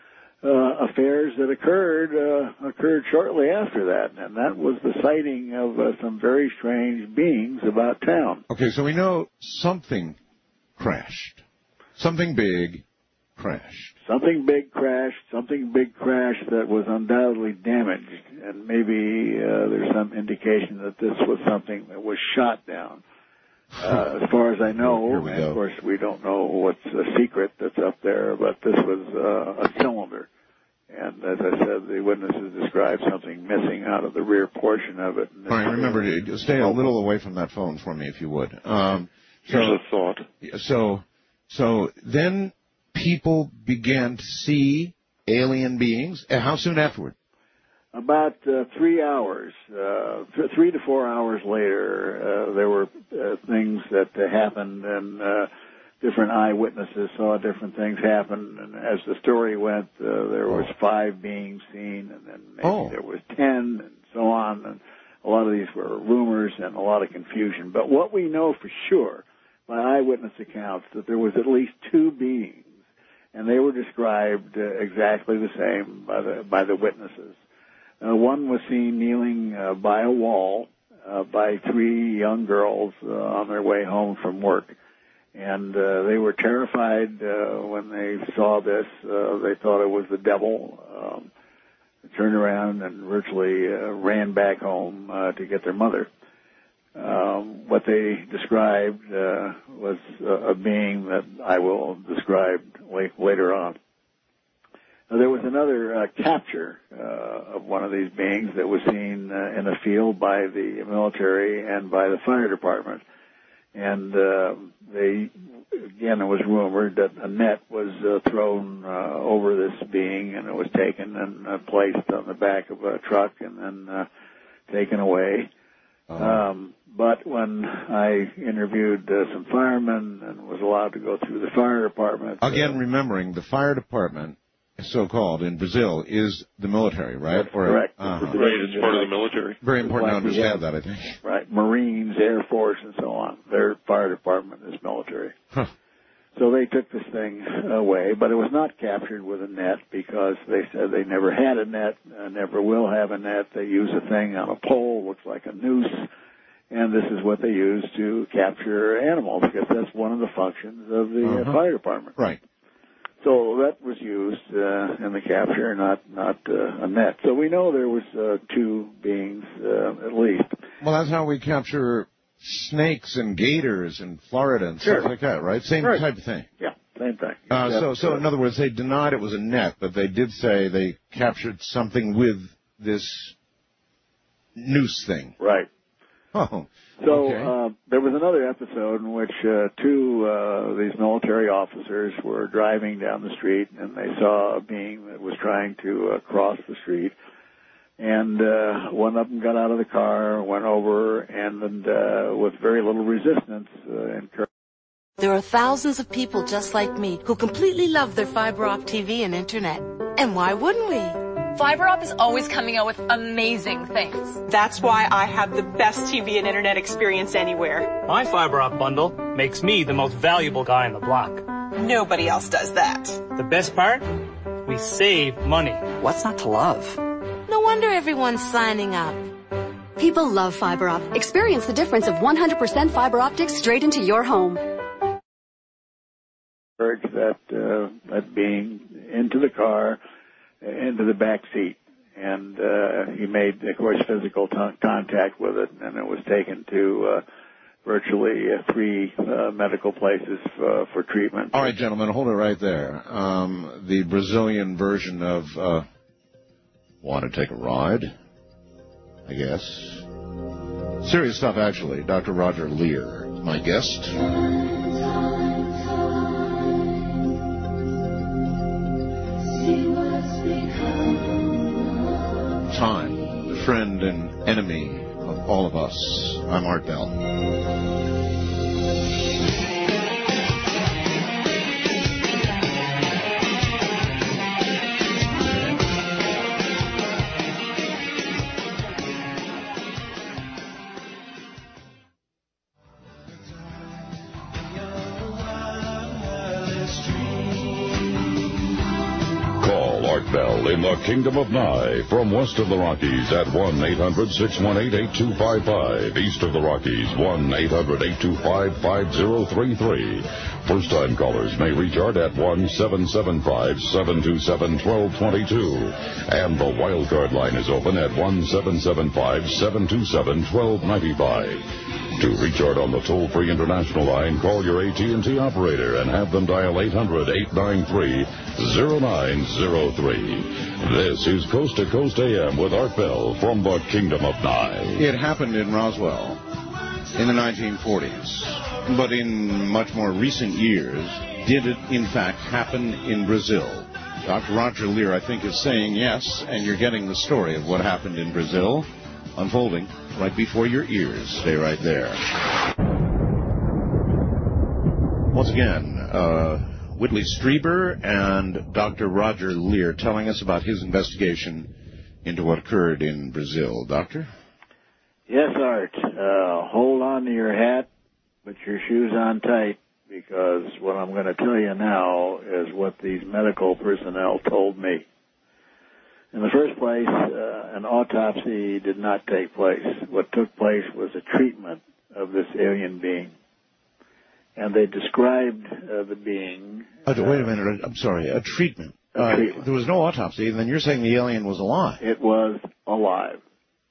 uh, affairs that occurred uh, occurred shortly after that. And that was the sighting of uh, some very strange beings about town. Okay, so we know something crashed. Something big crashed. Something big crashed, something big crashed that was undoubtedly damaged, and maybe uh, there's some indication that this was something that was shot down. Uh, as far as I know, and of course we don't know what's a secret that's up there, but this was uh, a cylinder. And as I said, the witnesses described something missing out of the rear portion of it. All right, remember to stay a little away from that phone for me, if you would. Um, so, Here's a thought. So, so then people began to see alien beings. How soon afterward? About uh, three hours, uh, th- three to four hours later, uh, there were uh, things that uh, happened, and uh, different eyewitnesses saw different things happen. And as the story went, uh, there was five beings seen, and then maybe oh. there was ten, and so on. And a lot of these were rumors and a lot of confusion. But what we know for sure by eyewitness accounts that there was at least two beings, and they were described uh, exactly the same by the by the witnesses. Uh, one was seen kneeling uh, by a wall uh, by three young girls uh, on their way home from work, and uh, they were terrified uh, when they saw this. Uh, they thought it was the devil. Um, they turned around and virtually uh, ran back home uh, to get their mother. Um, what they described uh, was uh, a being that I will describe late, later on. Now, there was another uh, capture uh, of one of these beings that was seen uh, in a field by the military and by the fire department. And uh, they, again, it was rumored that a net was uh, thrown uh, over this being, and it was taken and uh, placed on the back of a truck and then uh, taken away. Uh-huh. Um, but when I interviewed uh, some firemen and was allowed to go through the fire department... Again, uh, remembering, the fire department, so-called, in Brazil, is the military, right? That's or, correct. Uh-huh. Right, it's part of the military. Very important to understand that, I think. Right, Marines, Air Force, and so on. Their fire department is military. Huh. So they took this thing away, but it was not captured with a net because they said they never had a net, uh, never will have a net. They use a thing on a pole, looks like a noose, and this is what they use to capture animals because that's one of the functions of the uh-huh. uh, fire department. Right. So that was used uh, in the capture, not not uh, a net. So we know there was uh, two beings uh, at least. Well, that's how we capture snakes and gators in Florida and sure. stuff like that, right? Same right. type of thing. Yeah, same thing. Uh, so, so in other words, they denied it was a net, but they did say they captured something with this noose thing. Right. Oh. So okay. uh, there was another episode in which uh, two uh, these military officers were driving down the street, and they saw a being that was trying to uh, cross the street. And uh, one of them got out of the car, went over, and, and uh, with very little resistance, uh, encouraged. There are thousands of people just like me who completely love their fiber optic T V and internet. And why wouldn't we? FiberOp is always coming out with amazing things. That's why I have the best T V and internet experience anywhere. My FiberOp bundle makes me the most valuable guy on the block. Nobody else does that. The best part? We save money. What's not to love? No wonder everyone's signing up. People love FiberOp. Experience the difference of one hundred percent fiber optics straight into your home. Urge that, uh, that being into the car, into the back seat. And uh, he made, of course, physical t- contact with it, and it was taken to uh, virtually uh, three uh, medical places for, for treatment. All right, gentlemen, hold it right there. Um, the Brazilian version of uh, Want to Take a Ride, I guess. Serious stuff, actually. Doctor Roger Leir is my guest. Time, the friend and enemy of all of us. I'm Art Bell. Bell in the Kingdom of Nye from west of the Rockies at one eight hundred six one eight eight two five five. East of the Rockies, one eight hundred eight two five five zero three three. First-time callers may reach Art at one seven seven five seven two seven one two two two. And the wildcard line is open at one seven seven five seven two seven one two nine five. To reach Art on the toll-free international line, call your A T and T operator and have them dial eight hundred eight nine three zero nine zero three. This is Coast to Coast A M with Art Bell from the Kingdom of Nye. It happened in Roswell in the nineteen forties, but in much more recent years, did it in fact happen in Brazil? Doctor Roger Leir, I think, is saying yes, and you're getting the story of what happened in Brazil unfolding right before your ears. Stay right there. Once again, uh, Whitley Strieber and Doctor Roger Leir telling us about his investigation into what occurred in Brazil. Doctor? Yes, Art. Uh, hold on to your hat, put your shoes on tight, because what I'm going to tell you now is what these medical personnel told me. In the first place, uh, an autopsy did not take place. What took place was a treatment of this alien being. And they described uh, the being... Oh, wait a minute. I'm sorry. A treatment. A uh, treatment. There was no autopsy, and then you're saying the alien was alive. It was alive.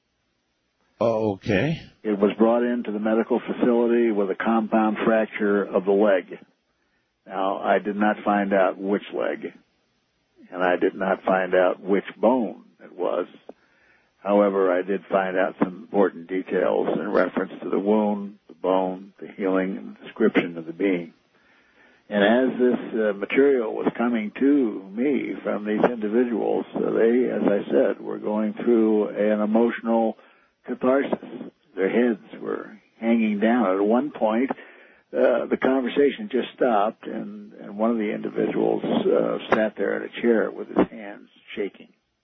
Oh, okay. It was brought into the medical facility with a compound fracture of the leg. Now, I did not find out which leg, and I did not find out which bone it was. However, I did find out some important details in reference to the wound, the bone, the healing, and the description of the being. And as this uh, material was coming to me from these individuals, uh, they, as I said, were going through an emotional catharsis. Their heads were hanging down. At one point, uh, the conversation just stopped, and, and one of the individuals uh, sat there in a chair with his hands shaking.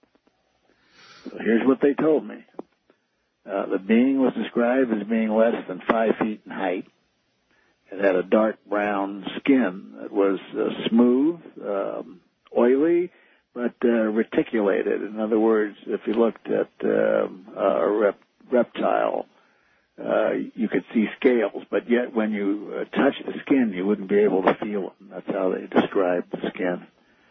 So here's what they told me. Uh, the being was described as being less than five feet in height. It had a dark brown skin that was uh, smooth, um, oily, but uh, reticulated. In other words, if you looked at um, a rep- reptile, uh, you could see scales, but yet when you uh, touched the skin, you wouldn't be able to feel them. That's how they described the skin.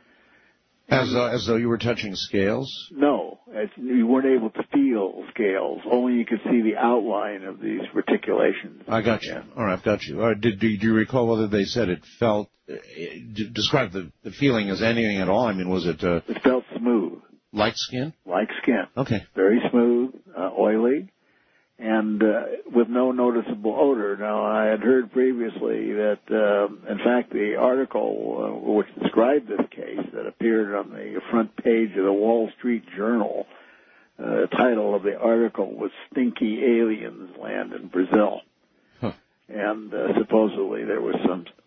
As uh, as though you were touching scales? No, it's, you weren't able to feel scales. Only you could see the outline of these reticulations. I got you. All right, I've got you. All right, did, do you recall whether they said it felt, uh, d- describe the, the feeling as anything at all? I mean, was it... Uh, it felt smooth. Like skin? Like skin. Okay. Very smooth, uh, oily, and uh, with no noticeable odor. Now, I had heard previously that, um, in fact, the article uh, which described this case that appeared on the front page of the Wall Street Journal, uh, the title of the article was "Stinky Aliens Land in Brazil." Huh. And uh, supposedly there was some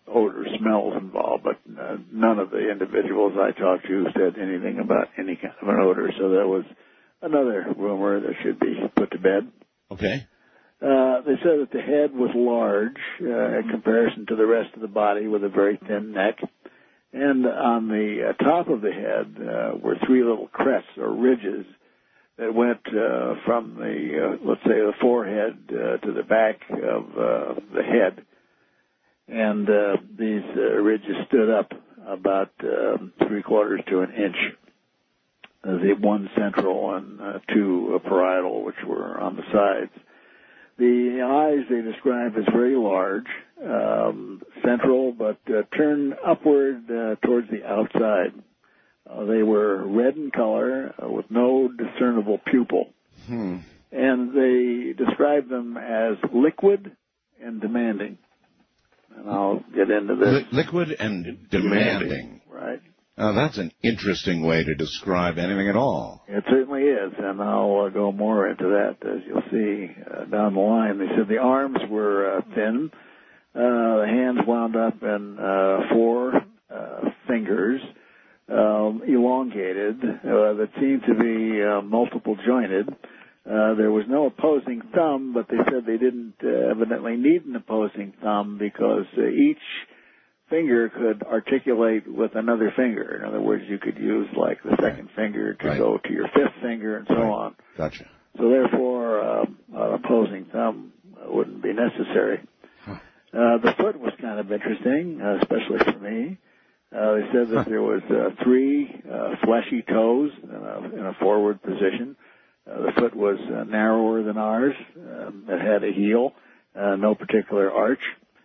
odor, smells involved, but uh, none of the individuals I talked to said anything about any kind of an odor. So that was another rumor that should be put to bed. Okay. Uh, they said that the head was large uh, in comparison to the rest of the body with a very thin neck. And on the uh, top of the head uh, were three little crests or ridges that went uh, from the, uh, let's say, the forehead uh, to the back of uh, the head. And uh, these uh, ridges stood up about uh, three quarters to an inch. Uh, the one central and uh, two uh, parietal, which were on the sides. The eyes they describe as very large, um, central, but uh, turn upward uh, towards the outside. Uh, they were red in color uh, with no discernible pupil. Hmm. And they describe them as liquid and demanding. And I'll get into this. Li- liquid and demanding. Right. Uh, that's an interesting way to describe anything at all. It certainly is, and I'll uh, go more into that as you'll see uh, down the line. They said the arms were uh, thin, uh, the hands wound up in uh, four uh, fingers, um, elongated, uh, that seemed to be uh, multiple jointed. Uh, there was no opposing thumb, but they said they didn't uh, evidently need an opposing thumb because uh, each finger could articulate with another finger. In other words, you could use like the second finger to right. go to your fifth finger and so right. on. Gotcha. So therefore, uh, an opposing thumb wouldn't be necessary. Huh. Uh, the foot was kind of interesting, uh, especially for me. Uh, they said that huh. there was uh, three uh, fleshy toes in a, in a forward position. Uh, the foot was uh, narrower than ours. Um, it had a heel, uh, no particular arch.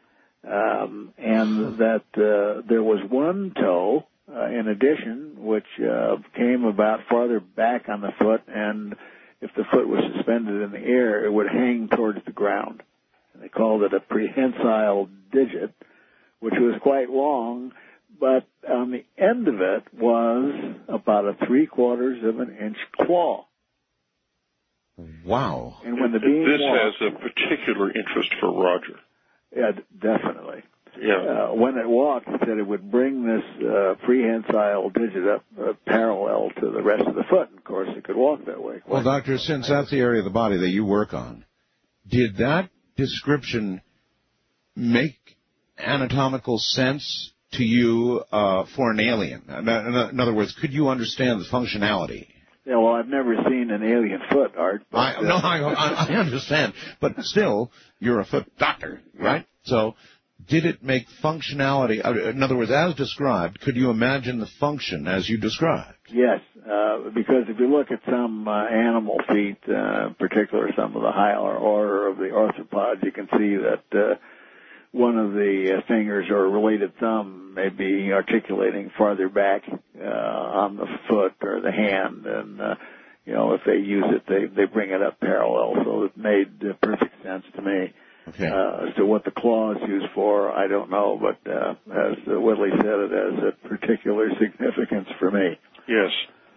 Um, and that uh, there was one toe, uh, in addition, which uh, came about farther back on the foot, and if the foot was suspended in the air, it would hang towards the ground. And they called it a prehensile digit, which was quite long, but on the end of it was about a three-quarters of an inch claw. Wow. And when the beam This walked, has a particular interest for Roger. Yeah, definitely. Yeah. Uh, when it walked, it said it would bring this uh, prehensile digit up uh, parallel to the rest of the foot. And of course, it could walk that way. Well, Doctor, since that's the area of the body that you work on, did that description make anatomical sense to you uh, for an alien? In other words, could you understand the functionality? Yeah, well, I've never seen an alien foot, Art. But, I, no, uh, I, I understand. But still, you're a foot doctor, right? So did it make functionality, in other words, as described, could you imagine the function as you described? Yes, uh, because if you look at some uh, animal feet, uh, in particular some of the higher order of the arthropods, you can see that uh, one of the uh, fingers or a related thumb may be articulating farther back uh, on the foot or the hand, and uh, you know, if they use it, they they bring it up parallel. So it made uh, perfect sense to me. Okay. Uh, as to what the claw is used for, I don't know, but uh, as uh, Whitley said, it has a particular significance for me. Yes.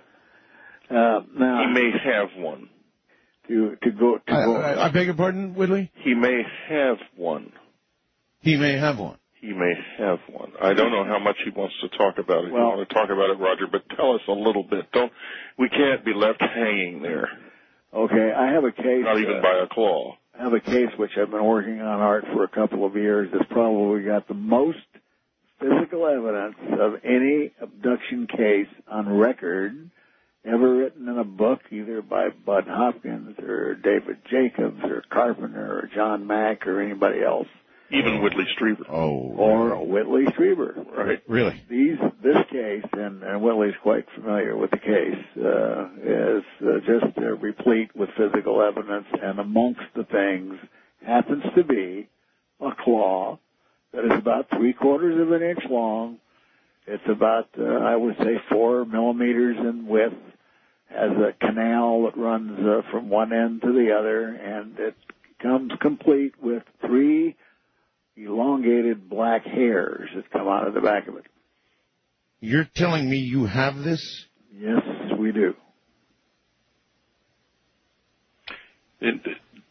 Uh, now he may have one. To to go. To I, go I, I beg your pardon, Whitley? He may have one. He may have one. He may have one. I don't know how much he wants to talk about it. Well, you want to talk about it, Roger, but tell us a little bit. Don't. We can't be left hanging there. Okay, I have a case. Not even uh, by a claw. I have a case which I've been working on, Art, for a couple of years. That's probably got the most physical evidence of any abduction case on record ever written in a book, either by Bud Hopkins or David Jacobs or Carpenter or John Mack or anybody else. Even Whitley Strieber. Oh. Or Whitley Strieber. Right. Really? These, this case, and, and Whitley's quite familiar with the case, uh, is uh, just uh, replete with physical evidence, and amongst the things happens to be a claw that is about three quarters of an inch long. It's about, uh, I would say, four millimeters in width, has a canal that runs uh, from one end to the other, and it comes complete with three elongated black hairs that come out of the back of it. You're telling me you have this? Yes, we do. It,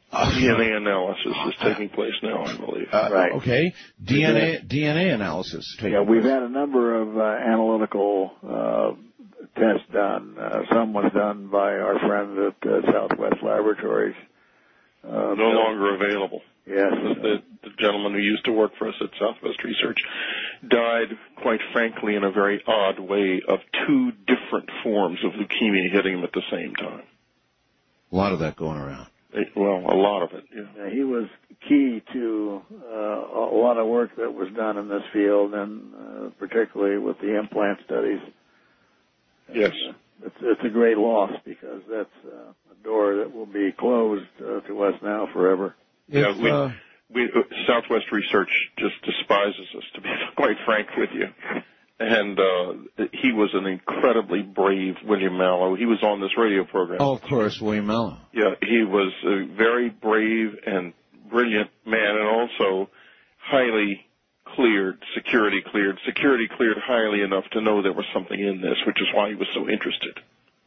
D N A analysis is taking place now, I believe. Uh, right. Okay. D N A D N A analysis. Taking yeah, we've place. had a number of uh, analytical uh, tests done. Uh, some was done by our friends at uh, Southwest Laboratories. Uh, no Bill, longer available. Yes. The, the gentleman who used to work for us at Southwest Research died, quite frankly, in a very odd way of two different forms of leukemia hitting him at the same time. A lot of that going around. Well, a lot of it, yeah. Yeah, he was key to uh, a lot of work that was done in this field, and uh, particularly with the implant studies. Yes. And, uh, it's, it's a great loss because that's uh, a door that will be closed uh, to us now forever. Yeah, If, we, uh, we, uh, Southwest Research just despises us, to be quite frank with you. And uh, he was an incredibly brave William Mallow. He was on this radio program. Oh, of course, William Mallow. Yeah, he was a very brave and brilliant man, and also highly cleared, security cleared, security cleared highly enough to know there was something in this, which is why he was so interested.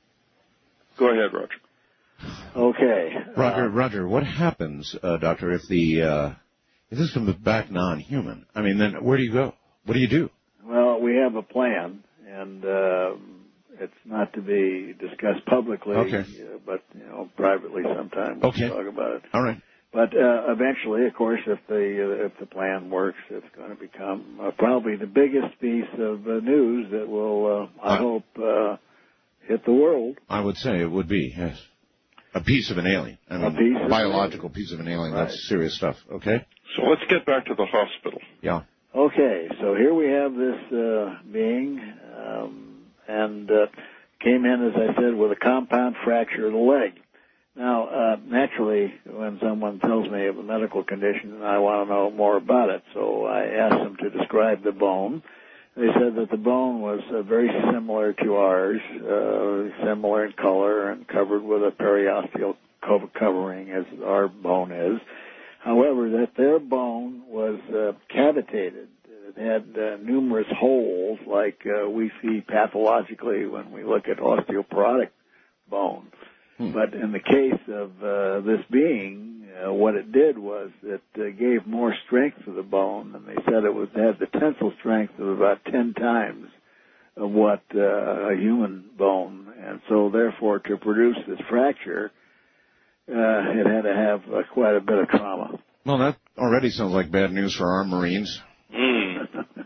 Go ahead, Roger. Okay. Roger, Uh, Roger, what happens, uh, Doctor, if the uh, if this comes back non-human? I mean, then where do you go? What do you do? Well, we have a plan, and uh, it's not to be discussed publicly, Okay. uh, but you know, privately sometime we Okay. can talk about it. All right. But uh, eventually, of course, if the uh, if the plan works, it's going to become uh, probably the biggest piece of uh, news that will, uh, I Uh, hope, uh, hit the world. I would say it would be, yes. A piece of an alien. I mean, A piece of an biological piece of an alien. Right. That's serious stuff. Okay? So let's get back to the hospital. Yeah. Okay, so here we have this uh, being, um, and uh, came in, as I said, with a compound fracture of the leg. Now, uh, naturally, when someone tells me of a medical condition, I want to know more about it. So I asked them to describe the bone. They said that the bone was uh, very similar to ours, uh, similar in color and covered with a periosteal co- covering as our bone is. However, that their bone was uh, cavitated. It had uh, numerous holes like uh, we see pathologically when we look at osteoporotic bone. Hmm. But in the case of uh, this being, uh, what it did was it uh, gave more strength to the bone, and they said it was had the tensile strength of about ten times of what uh, a human bone. And so, therefore, to produce this fracture, Uh, it had to have uh, quite a bit of trauma. Well, that already sounds like bad news for our Marines. Mm.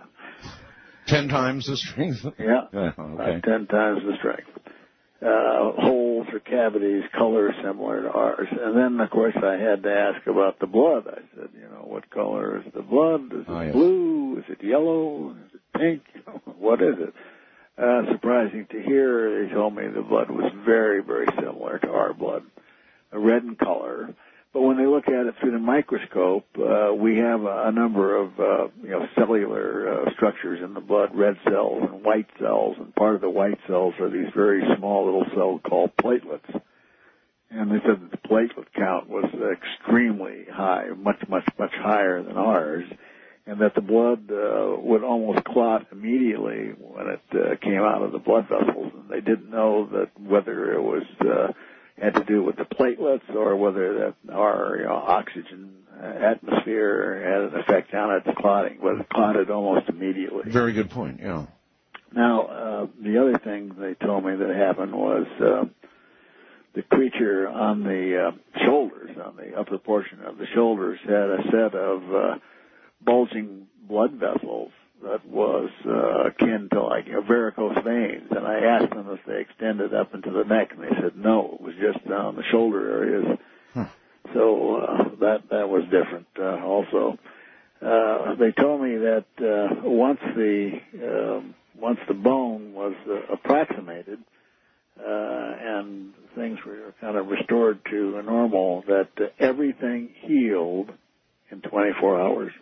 Ten times the strength? Yeah, yeah okay. uh, ten times the strength. Uh, holes or cavities, color similar to ours. And then, of course, I had to ask about the blood. I said, you know, what color is the blood? Is it oh, yes. blue? Is it yellow? Is it pink? What is it? Uh, surprising to hear, they told me the blood was very, very similar to our blood. Red in color, but when they look at it through the microscope, uh, we have a, a number of uh, you know cellular uh, structures in the blood, red cells and white cells, and part of the white cells are these very small little cells called platelets. And they said that the platelet count was extremely high, much, much, much higher than ours, and that the blood uh, would almost clot immediately when it uh, came out of the blood vessels, and they didn't know that whether it was uh, had to do with the platelets or whether that our you know, oxygen atmosphere had an effect on its clotting, but it clotted almost immediately. Very good point, yeah. Now, uh, the other thing they told me that happened was uh, the creature on the uh, shoulders, on the upper portion of the shoulders, had a set of uh, bulging blood vessels that was uh, akin to like you know, varicose veins. And I asked them if they extended up into the neck, and they said no, it was just on the shoulder areas. Huh. So uh, that that was different uh, also. Uh, they told me that uh, once the um, once the bone was uh, approximated uh, and things were kind of restored to normal, that uh, everything healed in twenty-four hours.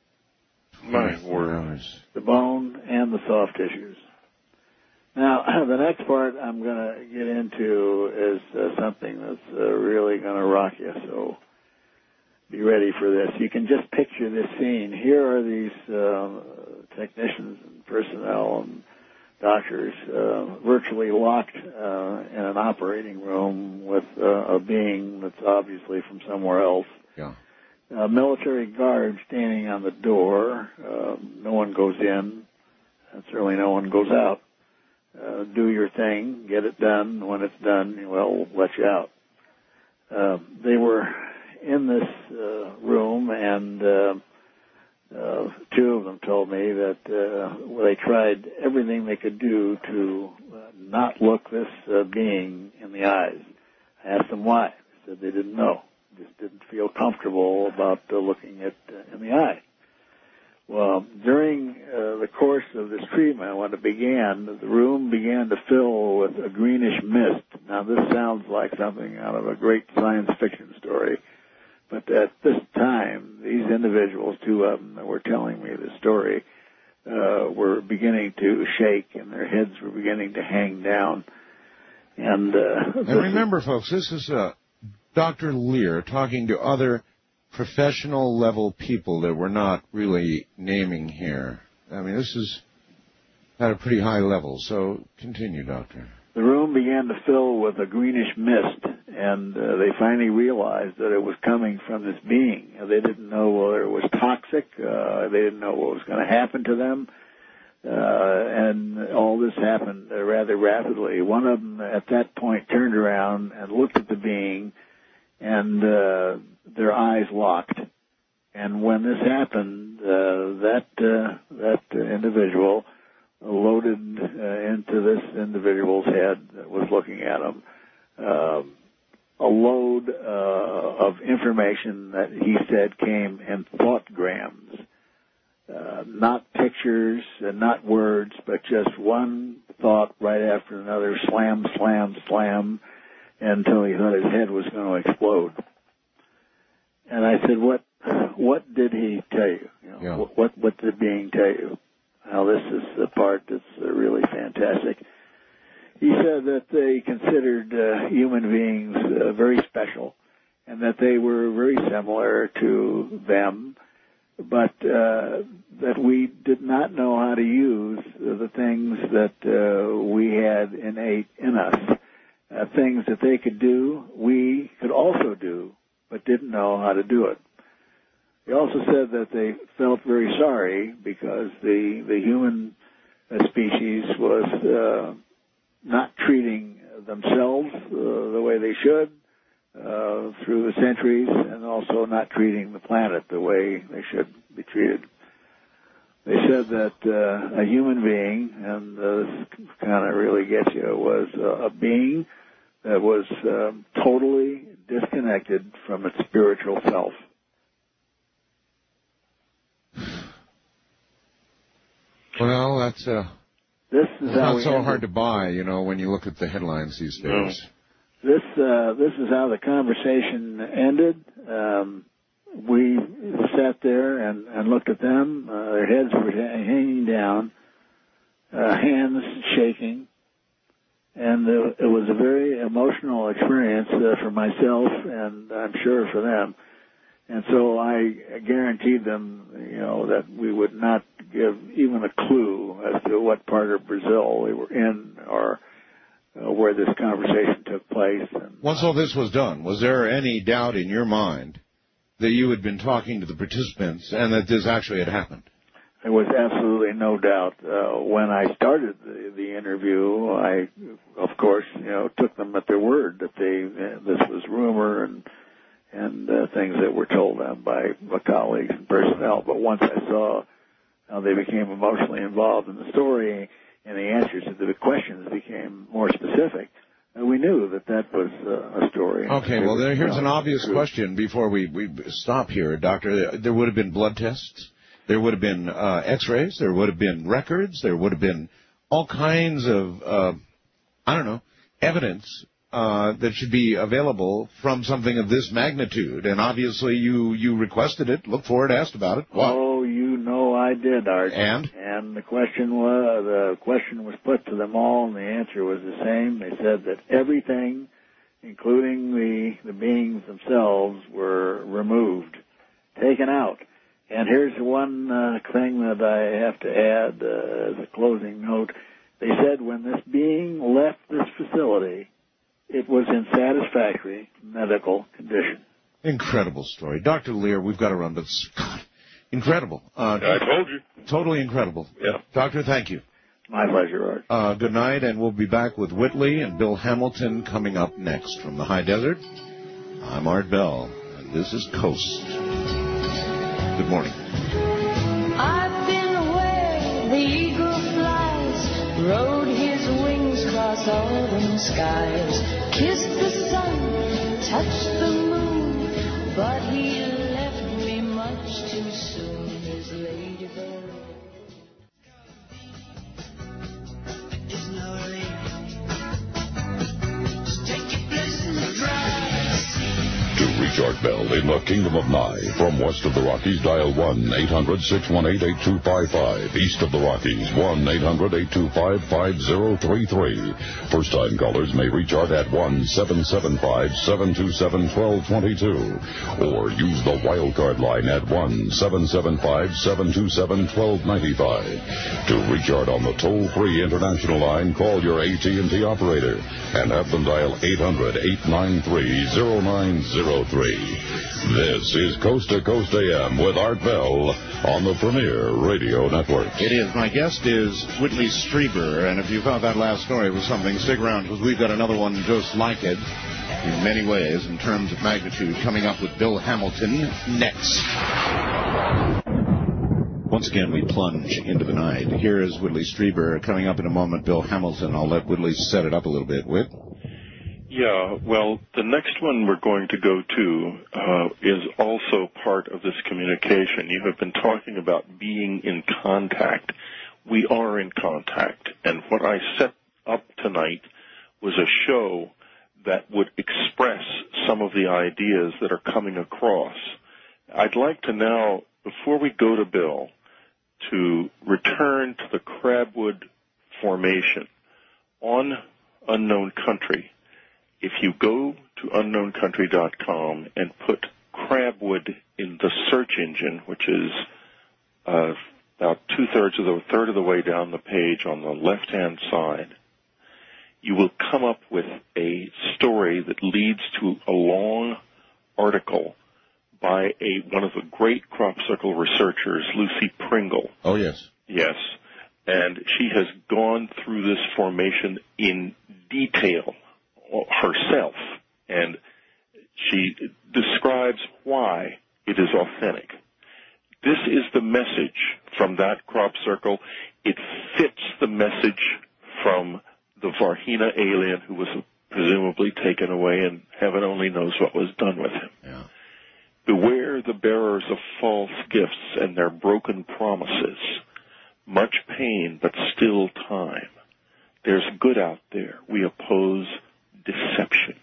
My word. The bone and the soft tissues. Now, the next part I'm going to get into is uh, something that's uh, really going to rock you, so be ready for this. You can just picture this scene. Here are these uh, technicians and personnel, and doctors, uh, virtually locked uh, in an operating room with uh, a being that's obviously from somewhere else. Yeah. Uh, military guards standing on the door. Uh, no one goes in, and certainly no one goes out. Uh, do your thing, get it done. When it's done, well, we'll let you out. Uh, they were in this uh, room, and uh, uh, two of them told me that uh, well, they tried everything they could do to uh, not look this uh, being in the eyes. I asked them why. They said they didn't know. Just didn't feel comfortable about uh, looking it uh, in the eye. Well, during uh, the course of this treatment, when it began, the room began to fill with a greenish mist. Now, this sounds like something out of a great science fiction story, but at this time, these individuals, two of them that were telling me the story, uh, were beginning to shake, and their heads were beginning to hang down. And, uh, and remember, is, folks, this is uh, Doctor Lear talking to other professional-level people that we're not really naming here. I mean, this is at a pretty high level. So continue, Doctor. The room began to fill with a greenish mist, and uh, they finally realized that it was coming from this being. They didn't know whether it was toxic. Uh, they didn't know what was going to happen to them. Uh, and all this happened uh, rather rapidly. One of them at that point turned around and looked at the being, and uh, their eyes locked. And when this happened, uh, that uh, that uh, individual loaded uh, into this individual's head that was looking at him uh, a load uh, of information that he said came in thoughtgrams, uh, not pictures and not words, but just one thought right after another, slam, slam, slam, until he thought his head was going to explode. And I said, "What? What did he tell you? you know, yeah. what, what? What did the being tell you?" Now, this is the part that's uh, really fantastic. He said that they considered uh, human beings uh, very special, and that they were very similar to them, but uh, that we did not know how to use the things that uh, we had innate in us. Uh, things that they could do, we could also do, but didn't know how to do it. He also said that they felt very sorry because the the human uh, species was uh, not treating themselves uh, the way they should uh, through the centuries, and also not treating the planet the way they should be treated. They said that uh, a human being, and uh, this kind of really gets you, was uh, a being that was um, totally disconnected from its spiritual self. Well, that's uh, this is it's how not so ended. hard to buy, you know, when you look at the headlines these days. This uh, this is how the conversation ended. Um, we sat there and, and looked at them. Uh, their heads were hanging down, uh, hands shaking. And uh, it was a very emotional experience uh, for myself, and I'm sure for them. And so I guaranteed them, you know, that we would not give even a clue as to what part of Brazil we were in or uh, where this conversation took place. And, once all this was done, was there any doubt in your mind that you had been talking to the participants and that this actually had happened? There was absolutely no doubt. Uh, when I started the, the interview, I, of course, you know, took them at their word that they uh, this was rumor and and uh, things that were told them by my colleagues and personnel. But once I saw how they became emotionally involved in the story and the answers to the questions became more specific, uh, we knew that that was uh, a story. Okay, well, there, here's an obvious question before we, we stop here, Doctor. There would have been blood tests. There would have been uh, x-rays. There would have been records. There would have been all kinds of, uh, I don't know, evidence uh, that should be available from something of this magnitude. And obviously you, you requested it, looked for it, asked about it. What? Oh, you know I did, Art. And? And the question was, the question was put to them all, and the answer was the same. They said that everything, including the, the beings themselves, were removed, taken out. And here's one uh, thing that I have to add uh, as a closing note. They said when this being left this facility, it was in satisfactory medical condition. Incredible story. Doctor Lear, we've got to run, but God, incredible. Uh, I told you. Totally incredible. Yeah. Doctor, thank you. My pleasure, Art. Uh, good night, and we'll be back with Whitley and Bill Hamilton coming up next from the high desert. I'm Art Bell, and this is Coast. Good morning. I've been where the eagle flies, rode his wings across autumn skies, kissed the sun, touched the moon, but he left me much too soon, his ladybird. To reach Art Bell in the Kingdom of Nye, from west of the Rockies, dial one eight hundred six one eight eight two five five. East of the Rockies, one eight hundred eight two five five zero three three. First-time callers may reach Art at one seven seven five seven two seven one two two two. Or use the wildcard line at one seven seven five seven two seven one two nine five. To reach Art on the toll-free international line, call your A T and T operator and have them dial eight hundred eight nine three zero nine zero three. This is Coast to Coast A M with Art Bell on the Premier Radio Network. It is. My guest is Whitley Strieber, and if you thought that last story was something, stick around because we've got another one just like it in many ways in terms of magnitude coming up with Bill Hamilton next. Once again, we plunge into the night. Here is Whitley Strieber. Coming up in a moment, Bill Hamilton. I'll let Whitley set it up a little bit. Whit? Yeah, well, the next one we're going to go to uh, is also part of this communication. You have been talking about being in contact. We are in contact, and what I set up tonight was a show that would express some of the ideas that are coming across. I'd like to now, before we go to Bill, to return to the Crabwood Formation on Unknown Country. If you go to unknown country dot com and put Crabwood in the search engine, which is uh, about two-thirds of the third of the way down the page on the left-hand side, you will come up with a story that leads to a long article by a one of the great crop circle researchers, Lucy Pringle. Oh, yes. Yes. And she has gone through this formation in detail herself, and she describes why it is authentic. This is the message from that crop circle. It fits the message from the Varhina alien who was presumably taken away, and heaven only knows what was done with him. Yeah. Beware the bearers of false gifts and their broken promises. Much pain, but still time. There's good out there. We oppose deception.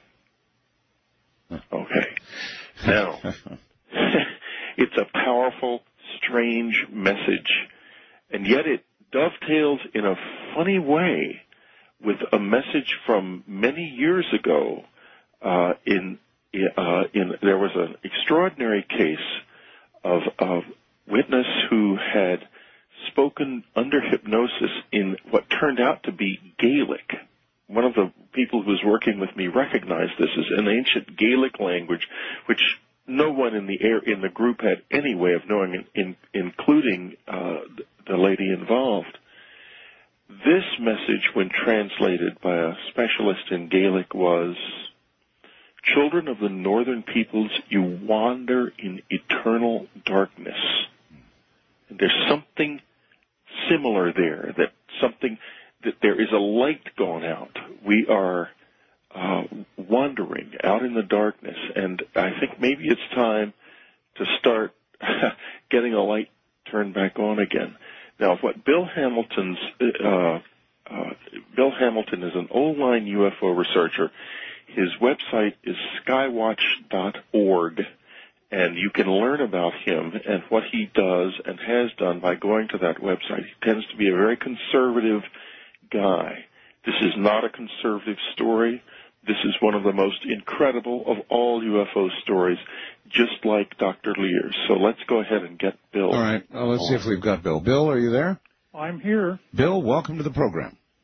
Okay. Now, it's a powerful, strange message, and yet it dovetails in a funny way with a message from many years ago. Uh, in uh, in there was an extraordinary case of a witness who had spoken under hypnosis in what turned out to be Gaelic. One of the people who was working with me recognized this as an ancient Gaelic language, which no one in the air, in the group had any way of knowing, in, including uh, the lady involved. This message, when translated by a specialist in Gaelic, was, "Children of the northern peoples, you wander in eternal darkness." And there's something similar there, that something... that there is a light gone out. We are uh, wandering out in the darkness, and I think maybe it's time to start getting a light turned back on again. Now, what Bill Hamilton's uh, uh, Bill Hamilton is an old-line U F O researcher. His website is skywatch dot org, and you can learn about him and what he does and has done by going to that website. He tends to be a very conservative guy. This is not a conservative story. This is one of the most incredible of all U F O stories, just like Doctor Lear's. So let's go ahead and get Bill. All right. Well, let's see if we've got Bill. Bill, are you there? I'm here. Bill, welcome to the program.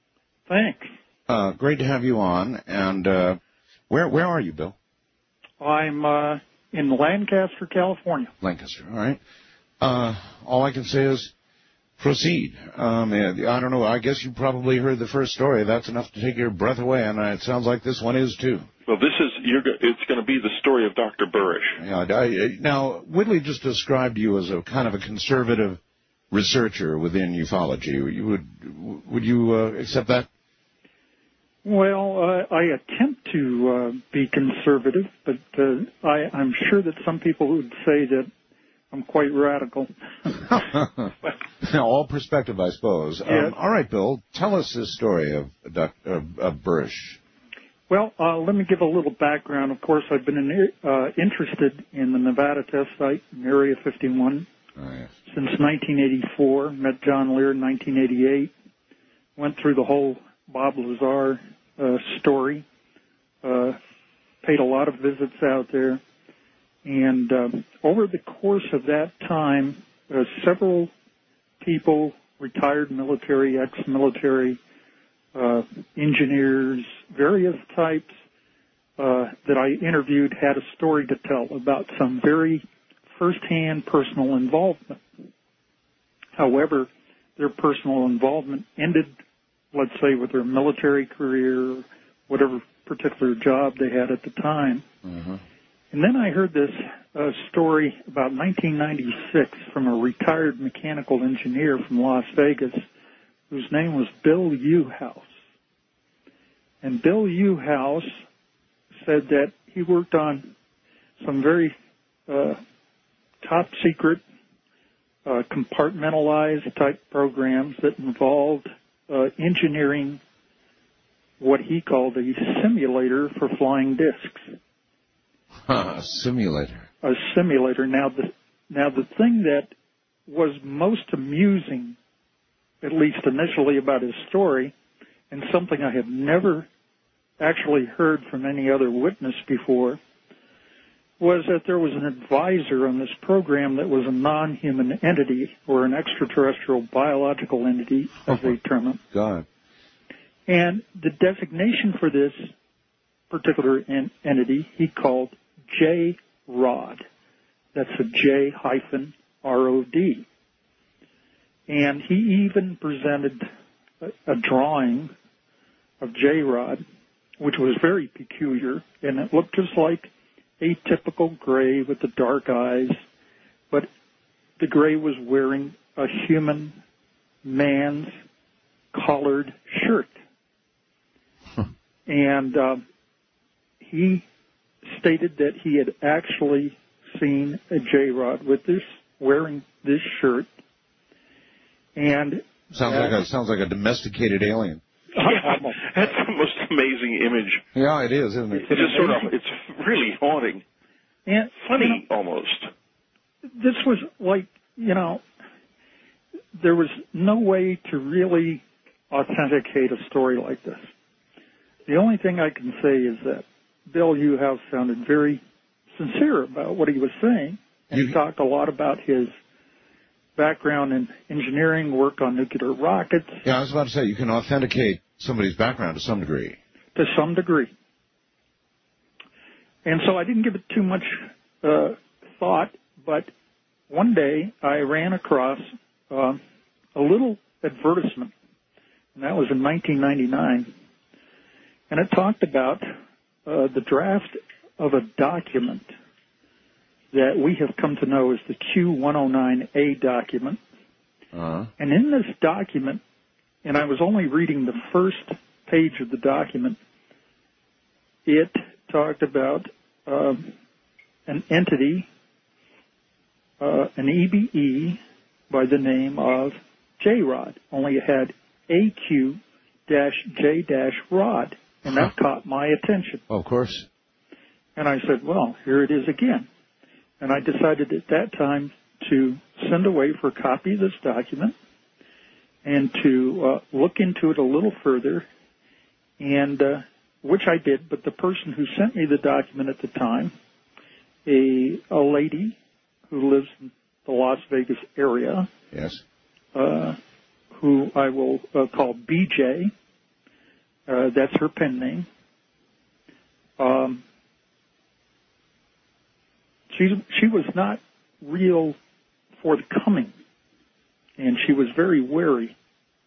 Thanks. Uh, great to have you on. And uh, where where are you, Bill? I'm uh, in Lancaster, California. Lancaster, all right. Uh, all I can say is proceed. Um, I don't know. I guess you probably heard the first story. That's enough to take your breath away, and it sounds like this one is, too. Well, this is, you're, it's going to be the story of Doctor Burrish. Yeah, I, now, Whitley just described you as a kind of a conservative researcher within ufology. You would, would you uh, accept that? Well, uh, I attempt to uh, be conservative, but uh, I, I'm sure that some people would say that I'm quite radical. Now, all perspective, I suppose. Yeah. Um, all right, Bill, tell us this story of, of, of Burrish. Well, uh, let me give a little background. Of course, I've been in, uh, interested in the Nevada test site in Area fifty-one oh, yes. since nineteen eighty-four. Met John Lear in nineteen eighty-eight. Went through the whole Bob Lazar uh, story. Uh, paid a lot of visits out there. And um, over the course of that time, uh, several people, retired military, ex-military, uh, engineers, various types uh, that I interviewed had a story to tell about some very firsthand personal involvement. However, their personal involvement ended, let's say, with their military career, whatever particular job they had at the time. Mm-hmm. And then I heard this uh, story about nineteen ninety-six from a retired mechanical engineer from Las Vegas whose name was Bill Uhouse. And Bill Uhouse said that he worked on some very uh, top secret uh, compartmentalized type programs that involved uh, engineering what he called a simulator for flying discs. Huh, a simulator. A simulator. Now the now the thing that was most amusing, at least initially, about his story, and something I have never actually heard from any other witness before, was that there was an advisor on this program that was a non-human entity, or an extraterrestrial biological entity, as they term it. God. And the designation for this particular en- entity he called J-Rod. That's a J hyphen R O D. And he even presented a, a drawing of J-Rod, which was very peculiar, and it looked just like a typical gray with the dark eyes, but the gray was wearing a human man's collared shirt. Huh. And uh, he stated that he had actually seen a J-Rod with this, wearing this shirt. And sounds uh, like a sounds like a domesticated alien. Yeah, that's the most amazing image. Yeah, it is, isn't it? It's just sort of, it's really haunting. And, funny, you know, almost. This was like, you know, there was no way to really authenticate a story like this. The only thing I can say is that Bill Uhouse sounded very sincere about what he was saying, and you, he talked a lot about his background in engineering, work on nuclear rockets. Yeah, I was about to say, you can authenticate somebody's background to some degree. To some degree. And so I didn't give it too much uh, thought, but one day I ran across uh, a little advertisement, and that was in nineteen ninety-nine, and it talked about uh, the draft of a document that we have come to know as the Q one oh nine A document. Uh-huh. And in this document, and I was only reading the first page of the document, it talked about um, an entity, uh, an E B E, by the name of J-Rod, only it had A Q J-Rod, and that caught my attention. Oh, of course. And I said, well, here it is again. And I decided at that time to send away for a copy of this document and to uh, look into it a little further, and uh, which I did. But the person who sent me the document at the time, a, a lady who lives in the Las Vegas area, yes, uh, who I will uh, call B J, Uh, that's her pen name. Um, she she was not real forthcoming, and she was very wary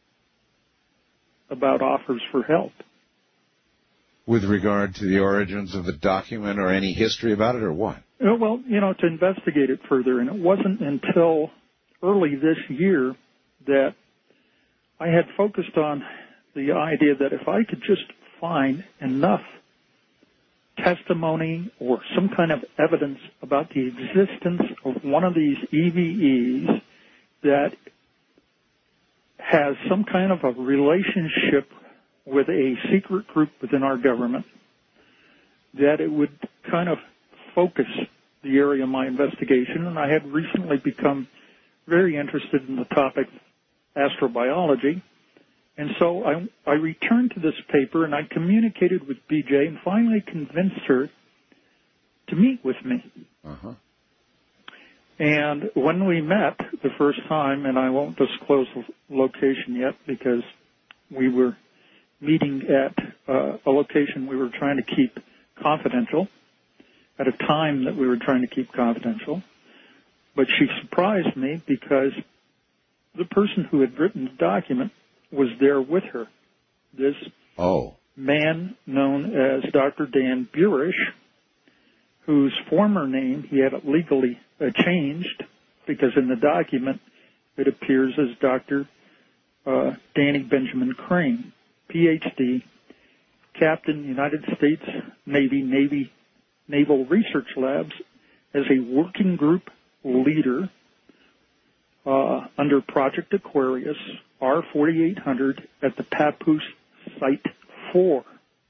about offers for help. With regard to the origins of the document or any history about it, or what? Uh, well, you know, to investigate it further, and it wasn't until early this year that I had focused on the idea that if I could just find enough testimony or some kind of evidence about the existence of one of these E V Es that has some kind of a relationship with a secret group within our government, that it would kind of focus the area of my investigation. And I had recently become very interested in the topic of astrobiology. And so I, I returned to this paper, and I communicated with B J and finally convinced her to meet with me. Uh-huh. And when we met the first time, and I won't disclose the location yet because we were meeting at uh, a location we were trying to keep confidential, at a time that we were trying to keep confidential. But she surprised me because the person who had written the document was there with her. This oh. man known as Doctor Dan Burish, whose former name he had legally uh, changed because in the document it appears as Doctor Uh, Danny Benjamin Crane, P H D, Captain, United States Navy, Navy Naval Research Labs, as a working group leader uh, under Project Aquarius, R forty-eight hundred at the Papoose Site four.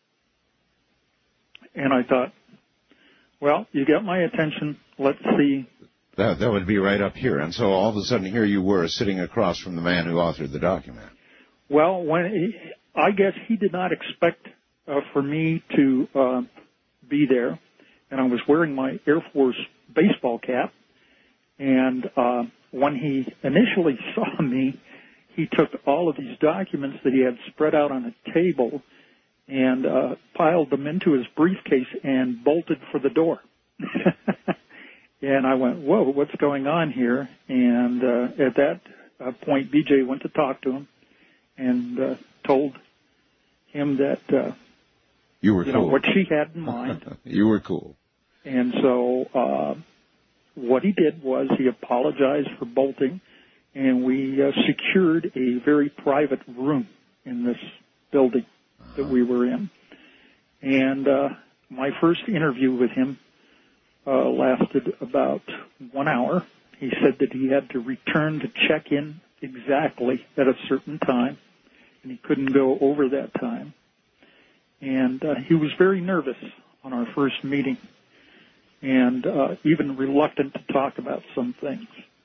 And I thought, well, you got my attention. Let's see. That, that would be right up here. And so all of a sudden here you were sitting across from the man who authored the document. Well, when he, I guess he did not expect uh, for me to uh, be there. And I was wearing my Air Force baseball cap. And uh, when he initially saw me, he took all of these documents that he had spread out on a table and uh, piled them into his briefcase and bolted for the door. And I went, whoa, what's going on here? And uh, at that uh, point, B J went to talk to him and uh, told him that uh, you were you cool. know, what she had in mind. You were cool. And so uh, what he did was he apologized for bolting, and we uh, secured a very private room in this building uh-huh. that we were in. And uh, my first interview with him uh, lasted about one hour. He said that he had to return to check in exactly at a certain time, and he couldn't go over that time. And uh, he was very nervous on our first meeting, and uh, even reluctant to talk about some things.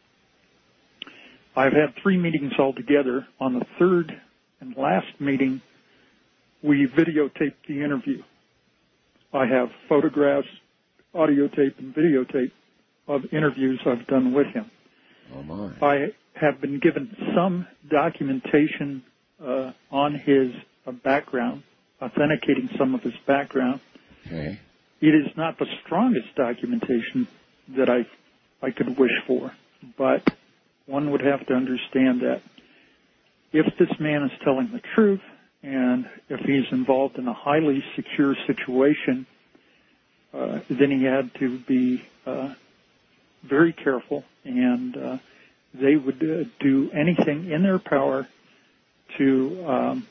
I've had three meetings altogether. On the third and last meeting, we videotaped the interview. I have photographs, audio tape, and videotape of interviews I've done with him. Oh, my. I have been given some documentation uh, on his uh, background, authenticating some of his background. Okay. It is not the strongest documentation that I I could wish for, but one would have to understand that if this man is telling the truth and if he's involved in a highly secure situation, uh, then he had to be uh, very careful, and uh, they would uh, do anything in their power to um,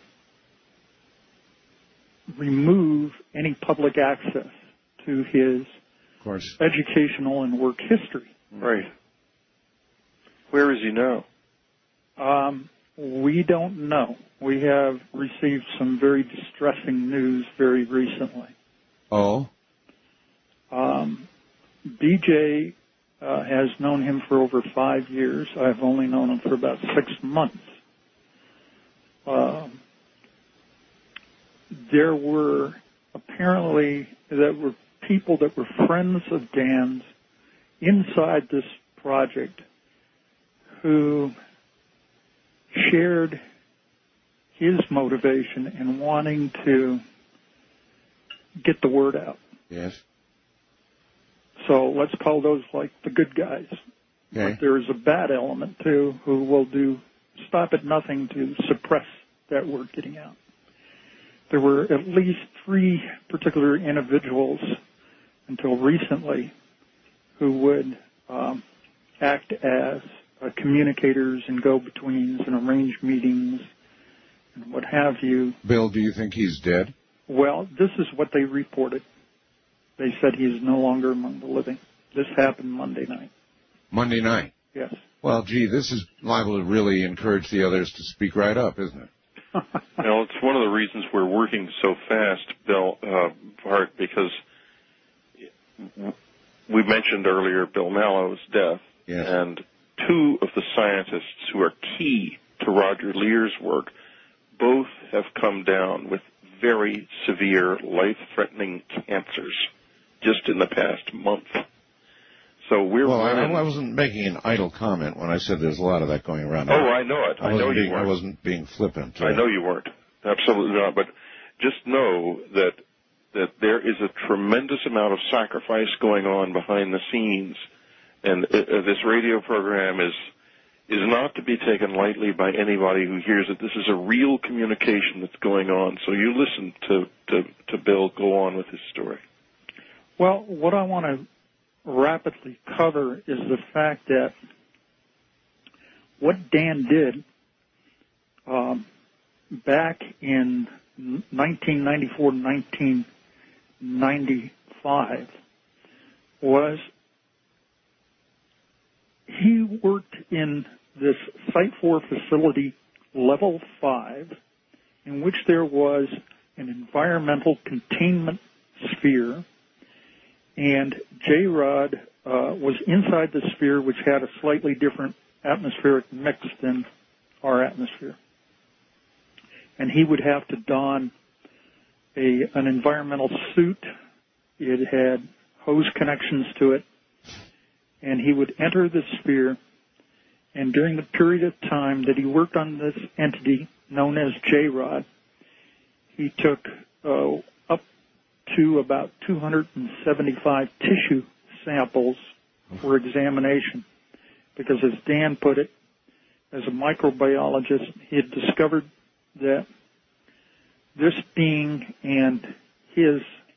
remove any public access to his of course. educational and work history. Right. Where is he now? Um, we don't know. We have received some very distressing news very recently. Oh? Um, B J uh, has known him for over five years. I've only known him for about six months. Um, there were apparently that were people that were friends of Dan's inside this project who shared his motivation in wanting to get the word out. Yes. So let's call those like the good guys. Okay. But there's a bad element too, who will do stop at nothing to suppress that word getting out. There were at least three particular individuals until recently who would um, act as uh, communicators and go-betweens and arrange meetings and what have you. Bill, do you think he's dead? Well, this is what they reported. They said he is no longer among the living. This happened Monday night. Monday night? Yes. Well, gee, this is liable to really encourage the others to speak right up, isn't it? Well, it's one of the reasons we're working so fast, Bill, uh, Bart, because we mentioned earlier Bill Mallow's death, yes. And two of the scientists who are key to Roger Lear's work both have come down with very severe, life-threatening cancers just in the past month. So we're well, I, running... I wasn't making an idle comment when I said there's a lot of that going around. Oh, I know it. I, I know you being, weren't. I wasn't being flippant. I know you weren't. Absolutely not. But just know that that there is a tremendous amount of sacrifice going on behind the scenes, and uh, this radio program is is not to be taken lightly by anybody who hears it. This is a real communication that's going on. So you listen to to, to Bill go on with his story. Well, what I want to rapidly cover is the fact that what Dan did um, back in nineteen ninety-four to nineteen ninety-five was he worked in this Site four facility level five, in which there was an environmental containment sphere, and J-Rod uh, was inside the sphere, which had a slightly different atmospheric mix than our atmosphere. And he would have to don a an environmental suit. It had hose connections to it. And he would enter the sphere, and during the period of time that he worked on this entity known as J-Rod, he took uh, up to about two hundred seventy-five tissue samples for examination. Because as Dan put it, as a microbiologist, he had discovered that this being and his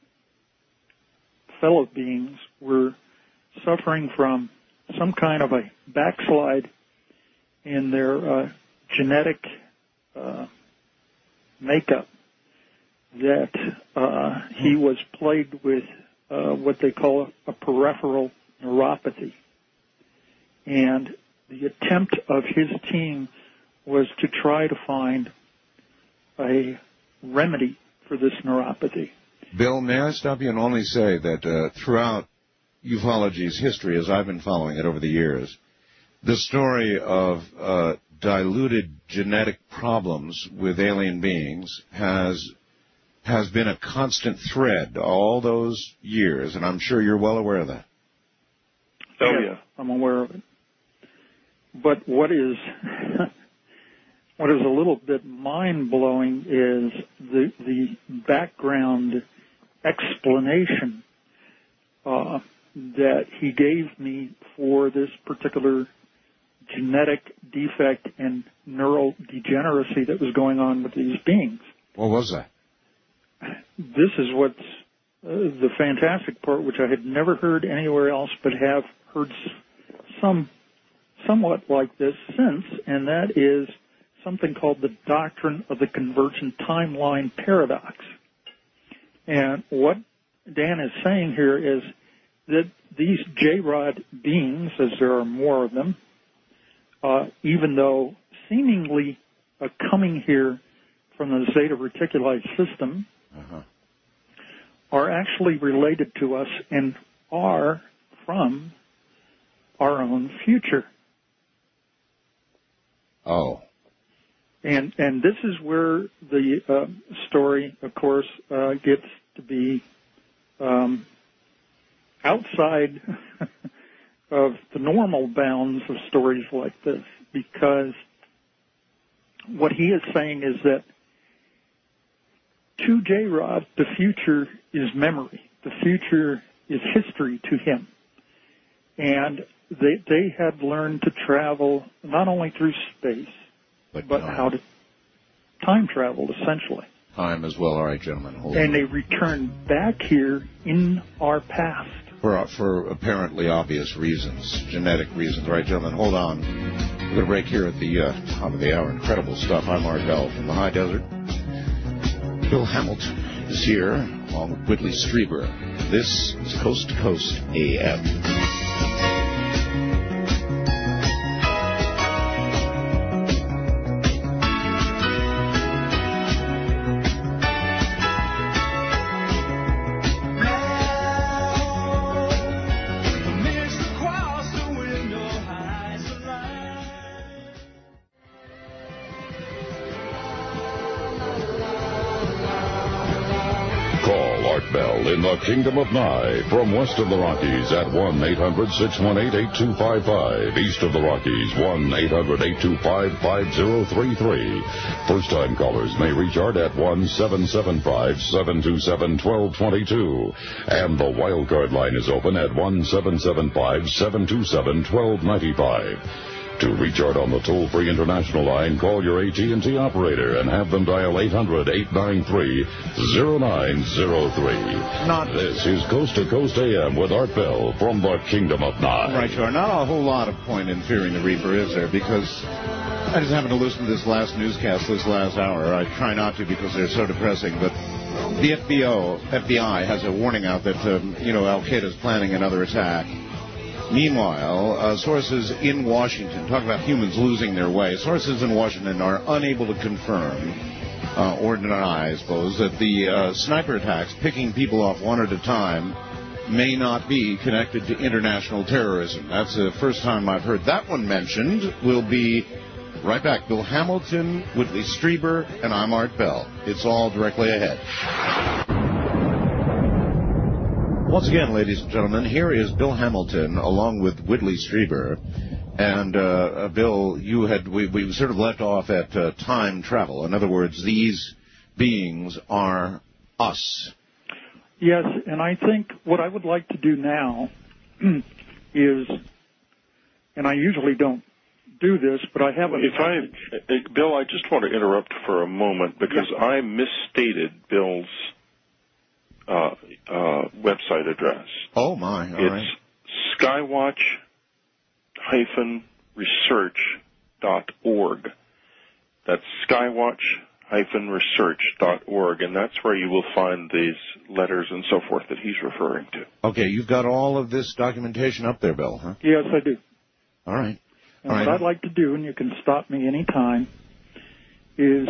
fellow beings were suffering from some kind of a backslide in their uh, genetic uh, makeup, that uh, he was plagued with uh, what they call a, a peripheral neuropathy. And the attempt of his team was to try to find a remedy for this neuropathy. Bill, may I stop you and only say that uh, throughout ufology's history, as I've been following it over the years, the story of uh, diluted genetic problems with alien beings has has been a constant thread all those years, and I'm sure you're well aware of that. Oh, yeah. yeah. I'm aware of it. But what is what is a little bit mind-blowing is the the background explanation uh, that he gave me for this particular genetic defect and neural degeneracy that was going on with these beings. What was that? This is what's uh, the fantastic part, which I had never heard anywhere else, but have heard some somewhat like this since, and that is something called the doctrine of the convergent timeline paradox. And what Dan is saying here is that these J-Rod beings, as there are more of them, uh, even though seemingly uh, coming here from the Zeta Reticuli system, uh-huh. are actually related to us and are from our own future. Oh. And and this is where the uh, story, of course, uh, gets to be um, outside of the normal bounds of stories like this, because what he is saying is that to J-Rod, the future is memory. The future is history to him. And they they had learned to travel not only through space, but, but how to time travel, essentially. Time as well. All right, gentlemen. Hold and on. they returned back here in our past. For, for apparently obvious reasons, genetic reasons. All right, gentlemen, hold on. We're going to break here at the uh, top of the hour. Incredible stuff. I'm Art Bell from the High Desert. Bill Hamilton is here, along with Whitley Strieber. This is Coast to Coast A M. Kingdom of Nye, from west of the Rockies at one eight hundred six one eight eight two five five. East of the Rockies, one eight hundred eight two five five zero three three. First-time callers may reach Art at one seven seven five seven two seven one two two two. And the wildcard line is open at one seven seven five seven two seven one two nine five. To reach Art on the toll-free international line, call your A T and T operator and have them dial eight hundred eight nine three zero nine zero three. Not this is Coast to Coast A M with Art Bell from the Kingdom of Nye. Right, sure. Not a whole lot of point in fearing the Reaper, is there? Because I just happened to listen to this last newscast this last hour. I try not to because they're so depressing, but the F B O, F B I has a warning out that, um, you know, Al-Qaeda is planning another attack. Meanwhile, uh, sources in Washington, talk about humans losing their way, sources in Washington are unable to confirm uh, or deny, I suppose, that the uh, sniper attacks, picking people off one at a time, may not be connected to international terrorism. That's the first time I've heard that one mentioned. We'll be right back. Bill Hamilton, Whitley Strieber, and I'm Art Bell. It's all directly ahead. Once again, ladies and gentlemen, here is Bill Hamilton along with Whitley Strieber. And, uh, Bill, you had, we, we sort of left off at uh, time travel. In other words, these beings are us. Yes, and I think what I would like to do now is, and I usually don't do this, but I have a... If I, Bill, I just want to interrupt for a moment because yeah. I misstated Bill's Uh, uh, website address. Oh, my. All it's right. skywatch dash research dot org. That's skywatch dash research dot org, and that's where you will find these letters and so forth that he's referring to. Okay, you've got all of this documentation up there, Bill, huh? Yes, I do. All right. And all what right. I'd like to do, and you can stop me any time, is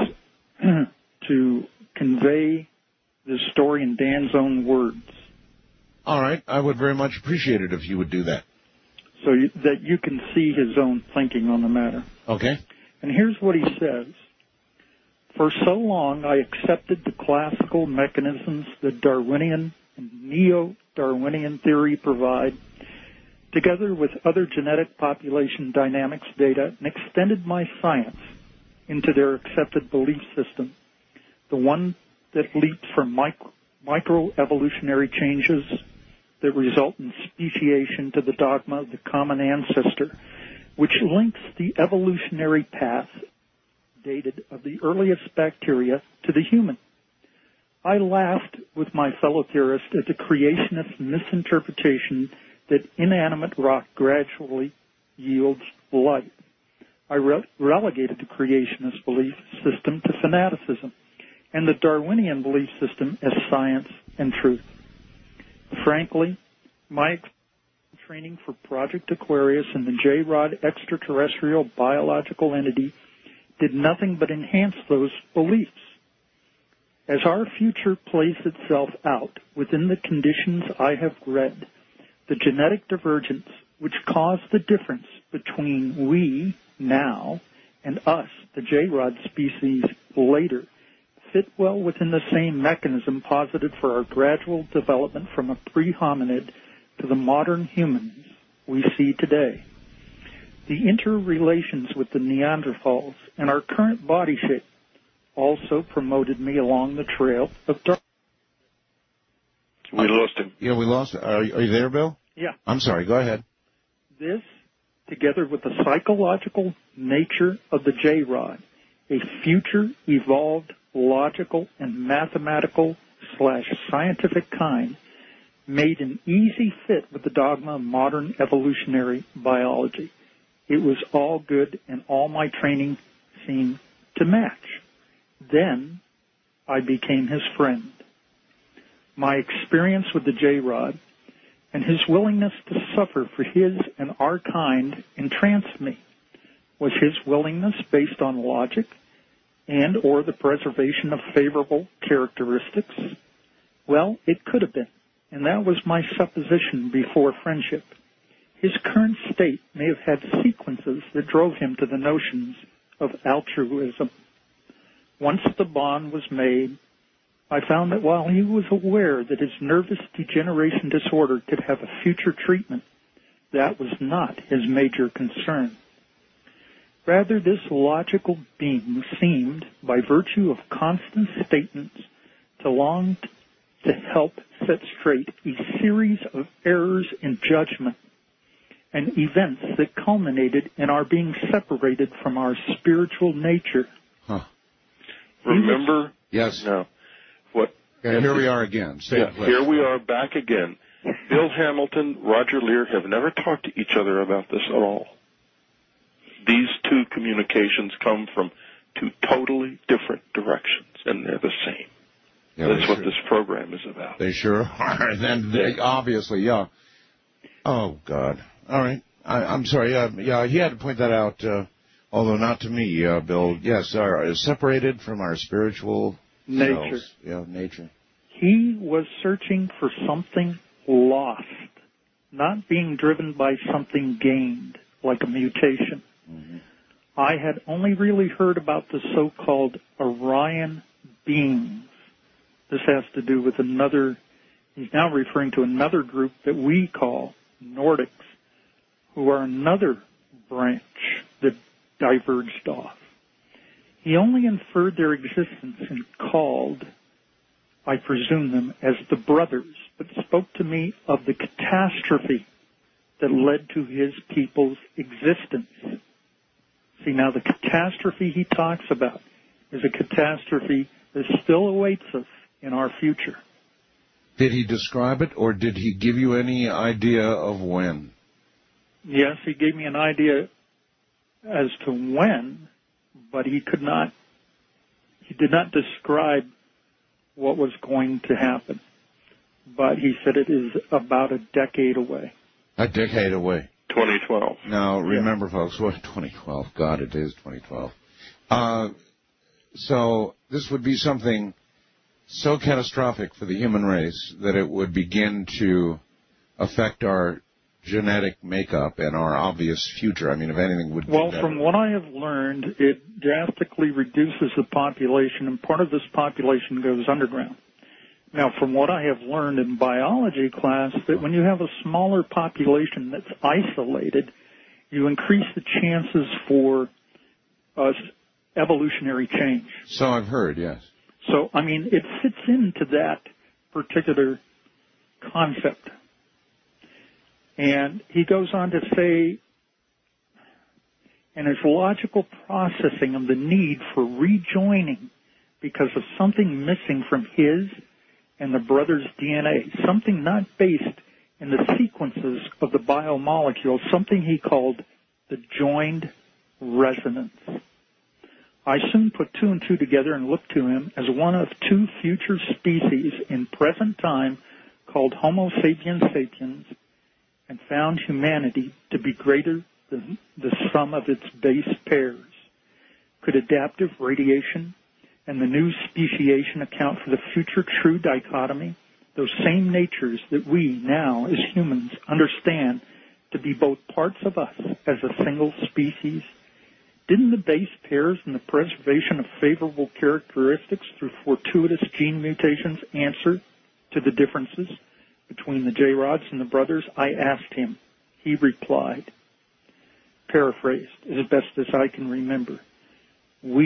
to convey the story in Dan's own words. All right. I would very much appreciate it if you would do that. So you, that you can see his own thinking on the matter. Okay. And here's what he says. For so long, I accepted the classical mechanisms that Darwinian and neo-Darwinian theory provide, together with other genetic population dynamics data, and extended my science into their accepted belief system, the one that leaps from micro, microevolutionary changes that result in speciation to the dogma of the common ancestor, which links the evolutionary path dated of the earliest bacteria to the human. I laughed with my fellow theorists at the creationist misinterpretation that inanimate rock gradually yields life. I re- relegated the creationist belief system to fanaticism, and the Darwinian belief system as science and truth. Frankly, my training for Project Aquarius and the J-Rod extraterrestrial biological entity did nothing but enhance those beliefs. As our future plays itself out within the conditions I have read, the genetic divergence which caused the difference between we now and us, the J-Rod species, later, fit well within the same mechanism posited for our gradual development from a pre-hominid to the modern humans we see today. The interrelations with the Neanderthals and our current body shape also promoted me along the trail of darkness. We lost him. Yeah, we lost him. Are, are you there, Bill? Yeah. I'm sorry. Go ahead. This, together with the psychological nature of the J-Rod, a future evolved logical and mathematical slash scientific kind, made an easy fit with the dogma of modern evolutionary biology. It was all good, and all my training seemed to match. Then I became his friend. My experience with the J-Rod and his willingness to suffer for his and our kind entranced me. Was his willingness based on logic and or the preservation of favorable characteristics? Well, it could have been, and that was my supposition before friendship. His current state may have had sequences that drove him to the notions of altruism. Once the bond was made, I found that while he was aware that his nervous degeneration disorder could have a future treatment, that was not his major concern. Rather, this logical being seemed, by virtue of constant statements, to long to help set straight a series of errors in judgment and events that culminated in our being separated from our spiritual nature. Huh. Remember? Was, yes. No. What? Okay, here we are again. Yeah, here we are back again. Bill Hamilton, Roger Lear have never talked to each other about this at all. These two communications come from two totally different directions, and they're the same. Yeah, That's what sure. this program is about. They sure are. And they, obviously, yeah. Oh, God. All right. I, I'm sorry. Uh, yeah, he had to point that out, uh, although not to me, uh, Bill. Yes, our, separated from our spiritual nature. Selves. Yeah, nature. He was searching for something lost, not being driven by something gained, like a mutation. Mm-hmm. I had only really heard about the so-called Orion beings. This has to do with another, he's now referring to another group that we call Nordics, who are another branch that diverged off. He only inferred their existence and called, I presume them, as the brothers, but spoke to me of the catastrophe that led to his people's existence. See, now the catastrophe he talks about is a catastrophe that still awaits us in our future. Did he describe it, or did he give you any idea of when? Yes, he gave me an idea as to when, but he could not, he did not describe what was going to happen. But he said it is about a decade away. A decade away. twenty twelve. Now, remember, yeah. folks, what twenty twelve? God, it is twenty twelve. Uh, so this would be something so catastrophic for the human race that it would begin to affect our genetic makeup and our obvious future. I mean, if anything would... Well, from what I have learned, it drastically reduces the population, and part of this population goes underground. Now, from what I have learned in biology class, that when you have a smaller population that's isolated, you increase the chances for uh, evolutionary change. So I've heard, yes. So, I mean, it fits into that particular concept. And he goes on to say, in his logical processing of the need for rejoining because of something missing from his and the brother's D N A, something not based in the sequences of the biomolecule, something he called the joined resonance. I soon put two and two together and looked to him as one of two future species in present time called Homo sapiens sapiens, and found humanity to be greater than the sum of its base pairs. Could adaptive radiation and the new speciation account for the future true dichotomy, those same natures that we now as humans understand to be both parts of us as a single species? Didn't the base pairs and the preservation of favorable characteristics through fortuitous gene mutations answer to the differences between the J-Rods and the brothers? I asked him. He replied, paraphrased as best as I can remember, we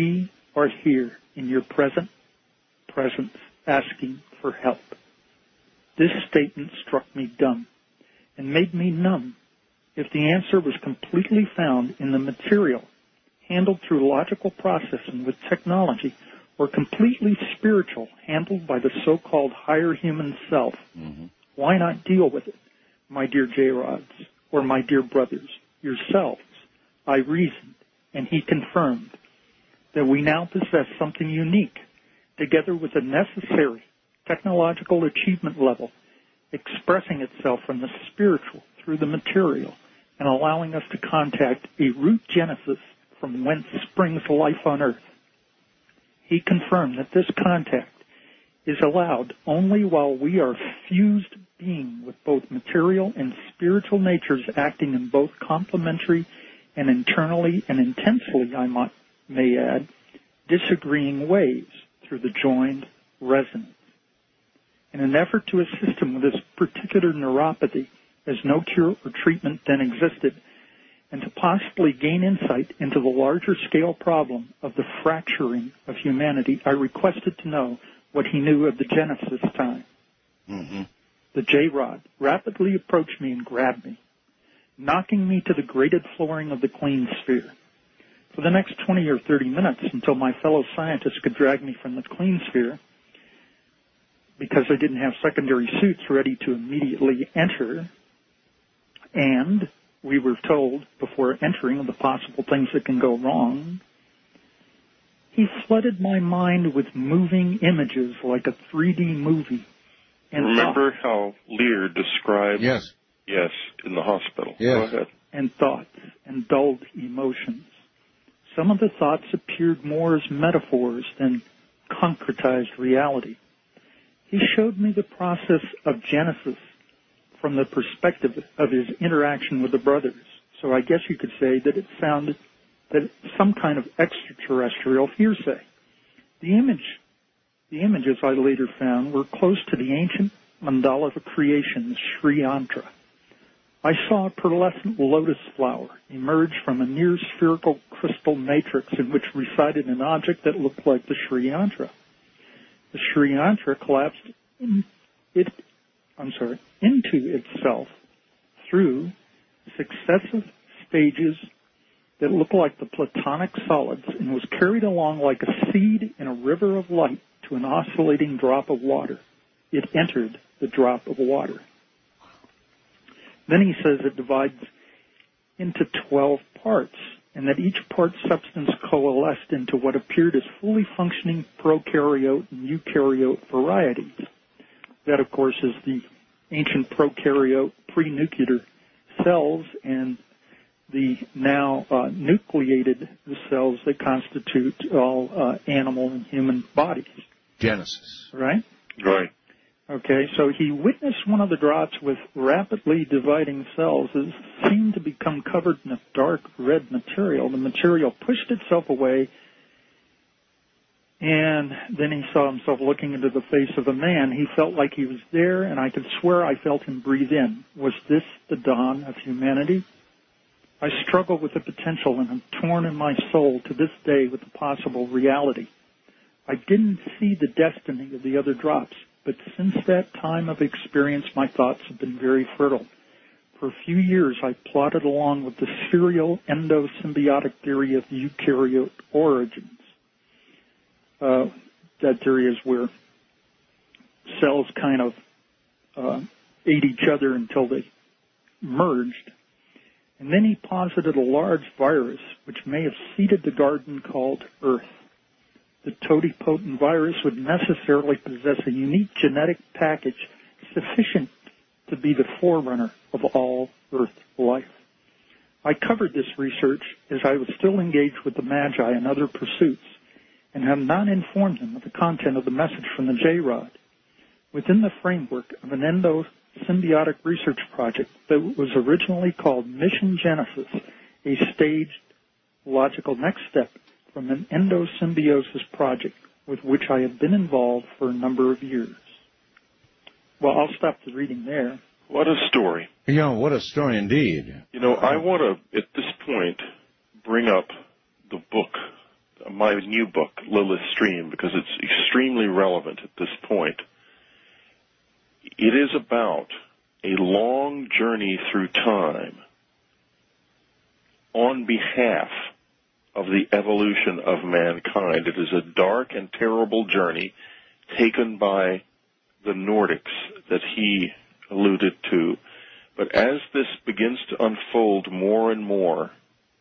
are here in your present presence asking for help. This statement struck me dumb and made me numb. If the answer was completely found in the material, handled through logical processing with technology, or completely spiritual, handled by the so-called higher human self, mm-hmm. why not deal with it, my dear J-Rods, or my dear brothers, yourselves? I reasoned, and he confirmed that we now possess something unique, together with a necessary technological achievement level, expressing itself from the spiritual through the material, and allowing us to contact a root genesis from whence springs life on earth. He confirmed that this contact is allowed only while we are fused being with both material and spiritual natures acting in both complementary and internally and intensely, I might, may add, disagreeing ways through the joined resonance. In an effort to assist him with this particular neuropathy, as no cure or treatment then existed, and to possibly gain insight into the larger scale problem of the fracturing of humanity, I requested to know what he knew of the Genesis time. Mm-hmm. The J-Rod rapidly approached me and grabbed me, knocking me to the grated flooring of the clean sphere. For the next twenty or thirty minutes, until my fellow scientists could drag me from the clean sphere, because I didn't have secondary suits ready to immediately enter, and we were told before entering of the possible things that can go wrong, he flooded my mind with moving images like a three D movie. And remember thought, how Lear described yes. yes, in the hospital. Yes. Go ahead. And thoughts and dulled emotions. Some of the thoughts appeared more as metaphors than concretized reality. He showed me the process of Genesis from the perspective of his interaction with the brothers. So I guess you could say that it sounded that it's some kind of extraterrestrial hearsay. The image, the images I later found were close to the ancient mandala of creation, Sri Yantra. I saw a pearlescent lotus flower emerge from a near-spherical crystal matrix in which resided an object that looked like the Sri Yantra. The Sri Yantra collapsed in it, I'm sorry, into itself through successive stages that looked like the platonic solids and was carried along like a seed in a river of light to an oscillating drop of water. It entered the drop of water. Then he says it divides into twelve parts, and that each part substance coalesced into what appeared as fully functioning prokaryote and eukaryote varieties. That, of course, is the ancient prokaryote pre-nuclear cells and the now uh, nucleated cells that constitute all uh, animal and human bodies. Genesis. Right? Right. Okay, so he witnessed one of the drops with rapidly dividing cells that seemed to become covered in a dark red material. The material pushed itself away, and then he saw himself looking into the face of a man. He felt like he was there, and I could swear I felt him breathe in. Was this the dawn of humanity? I struggle with the potential and am torn in my soul to this day with the possible reality. I didn't see the destiny of the other drops, but since that time of experience, my thoughts have been very fertile. For a few years, I plodded along with the serial endosymbiotic theory of eukaryote origins. Uh, that theory is where cells kind of uh, ate each other until they merged. And then he posited a large virus which may have seeded the garden called Earth. The totipotent virus would necessarily possess a unique genetic package sufficient to be the forerunner of all Earth life. I covered this research as I was still engaged with the Magi and other pursuits, and have not informed them of the content of the message from the J-Rod. Within the framework of an endosymbiotic research project that was originally called Mission Genesis, a staged logical next step from an endosymbiosis project with which I have been involved for a number of years. Well, I'll stop the reading there. What a story. You know, what a story indeed. You know, I want to, at this point, bring up the book, a my new book, Lilith Stream, because it's extremely relevant at this point. It is about a long journey through time on behalf of the evolution of mankind. It is a dark and terrible journey taken by the Nordics that he alluded to. But as this begins to unfold more and more,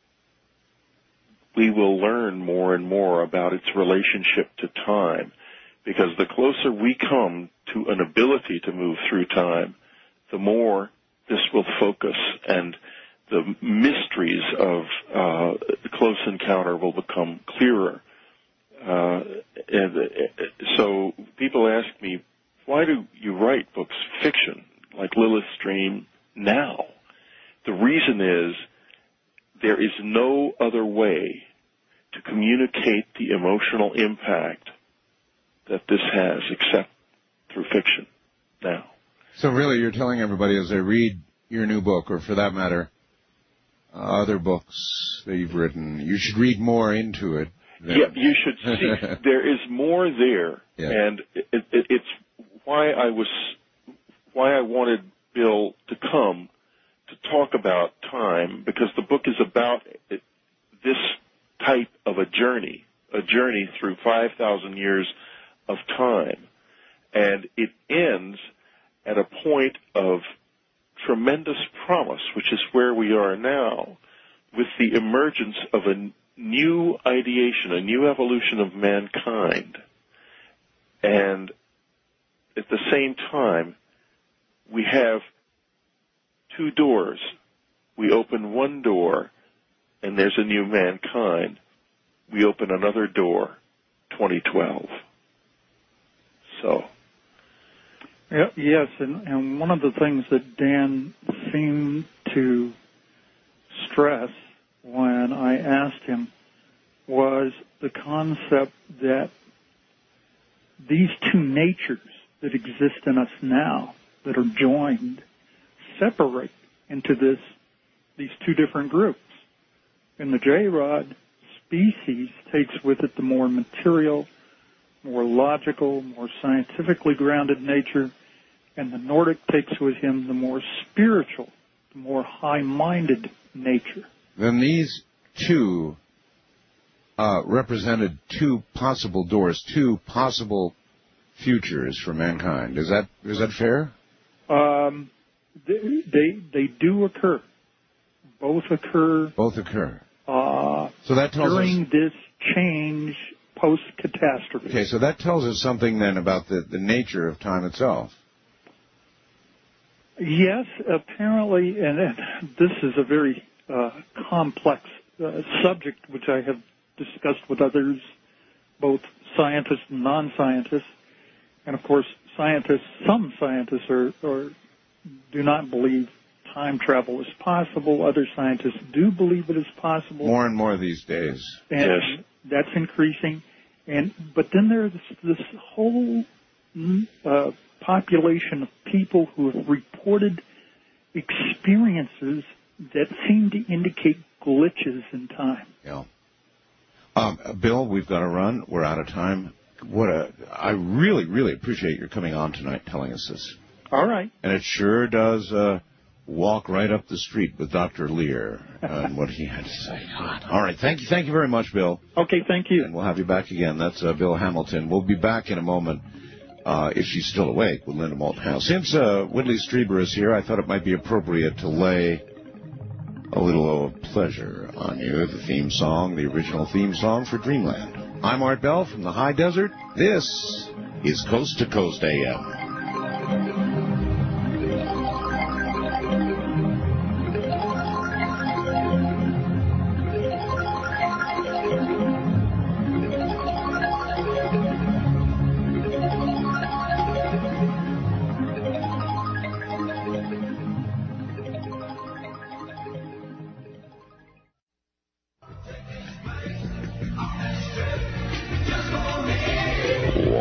we will learn more and more about its relationship to time, because the closer we come to an ability to move through time, the more this will focus, and the mysteries of uh, the close encounter will become clearer. Uh, and uh, so people ask me, why do you write books, fiction, like Lilith Stream, now? The reason is there is no other way to communicate the emotional impact that this has except through fiction now. So really you're telling everybody as they read your new book, or for that matter, uh, other books that you've written, you should read more into it. Than... Yeah, you should see. There is more there, yeah. and it, it, it's why I was, why I wanted Bill to come to talk about time, because the book is about it, this type of a journey, a journey through five thousand years of time. And it ends at a point of tremendous promise, which is where we are now, with the emergence of a new ideation, a new evolution of mankind. And at the same time, we have two doors. We open one door, and there's a new mankind. We open another door, twenty twelve. So. Yes, and, and one of the things that Dan seemed to stress when I asked him was the concept that these two natures that exist in us now, that are joined, separate into this these two different groups. And the J-Rod species takes with it the more material, more logical, more scientifically grounded nature, and the Nordic takes with him the more spiritual, the more high-minded nature. Then these two uh, represented two possible doors, two possible futures for mankind. Is that is that fair? Um, they, they they do occur. Both occur. Both occur. Uh, so that tells during us, this change post-catastrophe. Okay, so that tells us something then about the, the nature of time itself. Yes, apparently, and this is a very uh, complex uh, subject which I have discussed with others, both scientists and non-scientists. And of course, scientists, some scientists are, are do not believe time travel is possible. Other scientists do believe it is possible. More and more these days. And yes. That's increasing. And but then there's this, this whole uh, population of people who have reported experiences that seem to indicate glitches in time. Yeah. Um, Bill, we've got to run. We're out of time. What a! I really, really appreciate your coming on tonight, telling us this. All right. And it sure does uh, walk right up the street with Doctor Lear and what he had to say. God. All right. Thank you. Thank you very much, Bill. Okay. Thank you. And we'll have you back again. That's uh, Bill Hamilton. We'll be back in a moment, uh, if she's still awake, with Linda Moulton Howe. Since uh, Whitley Strieber is here, I thought it might be appropriate to lay a little of pleasure on you, the theme song, the original theme song for Dreamland. I'm Art Bell from the High Desert. This is Coast to Coast A M.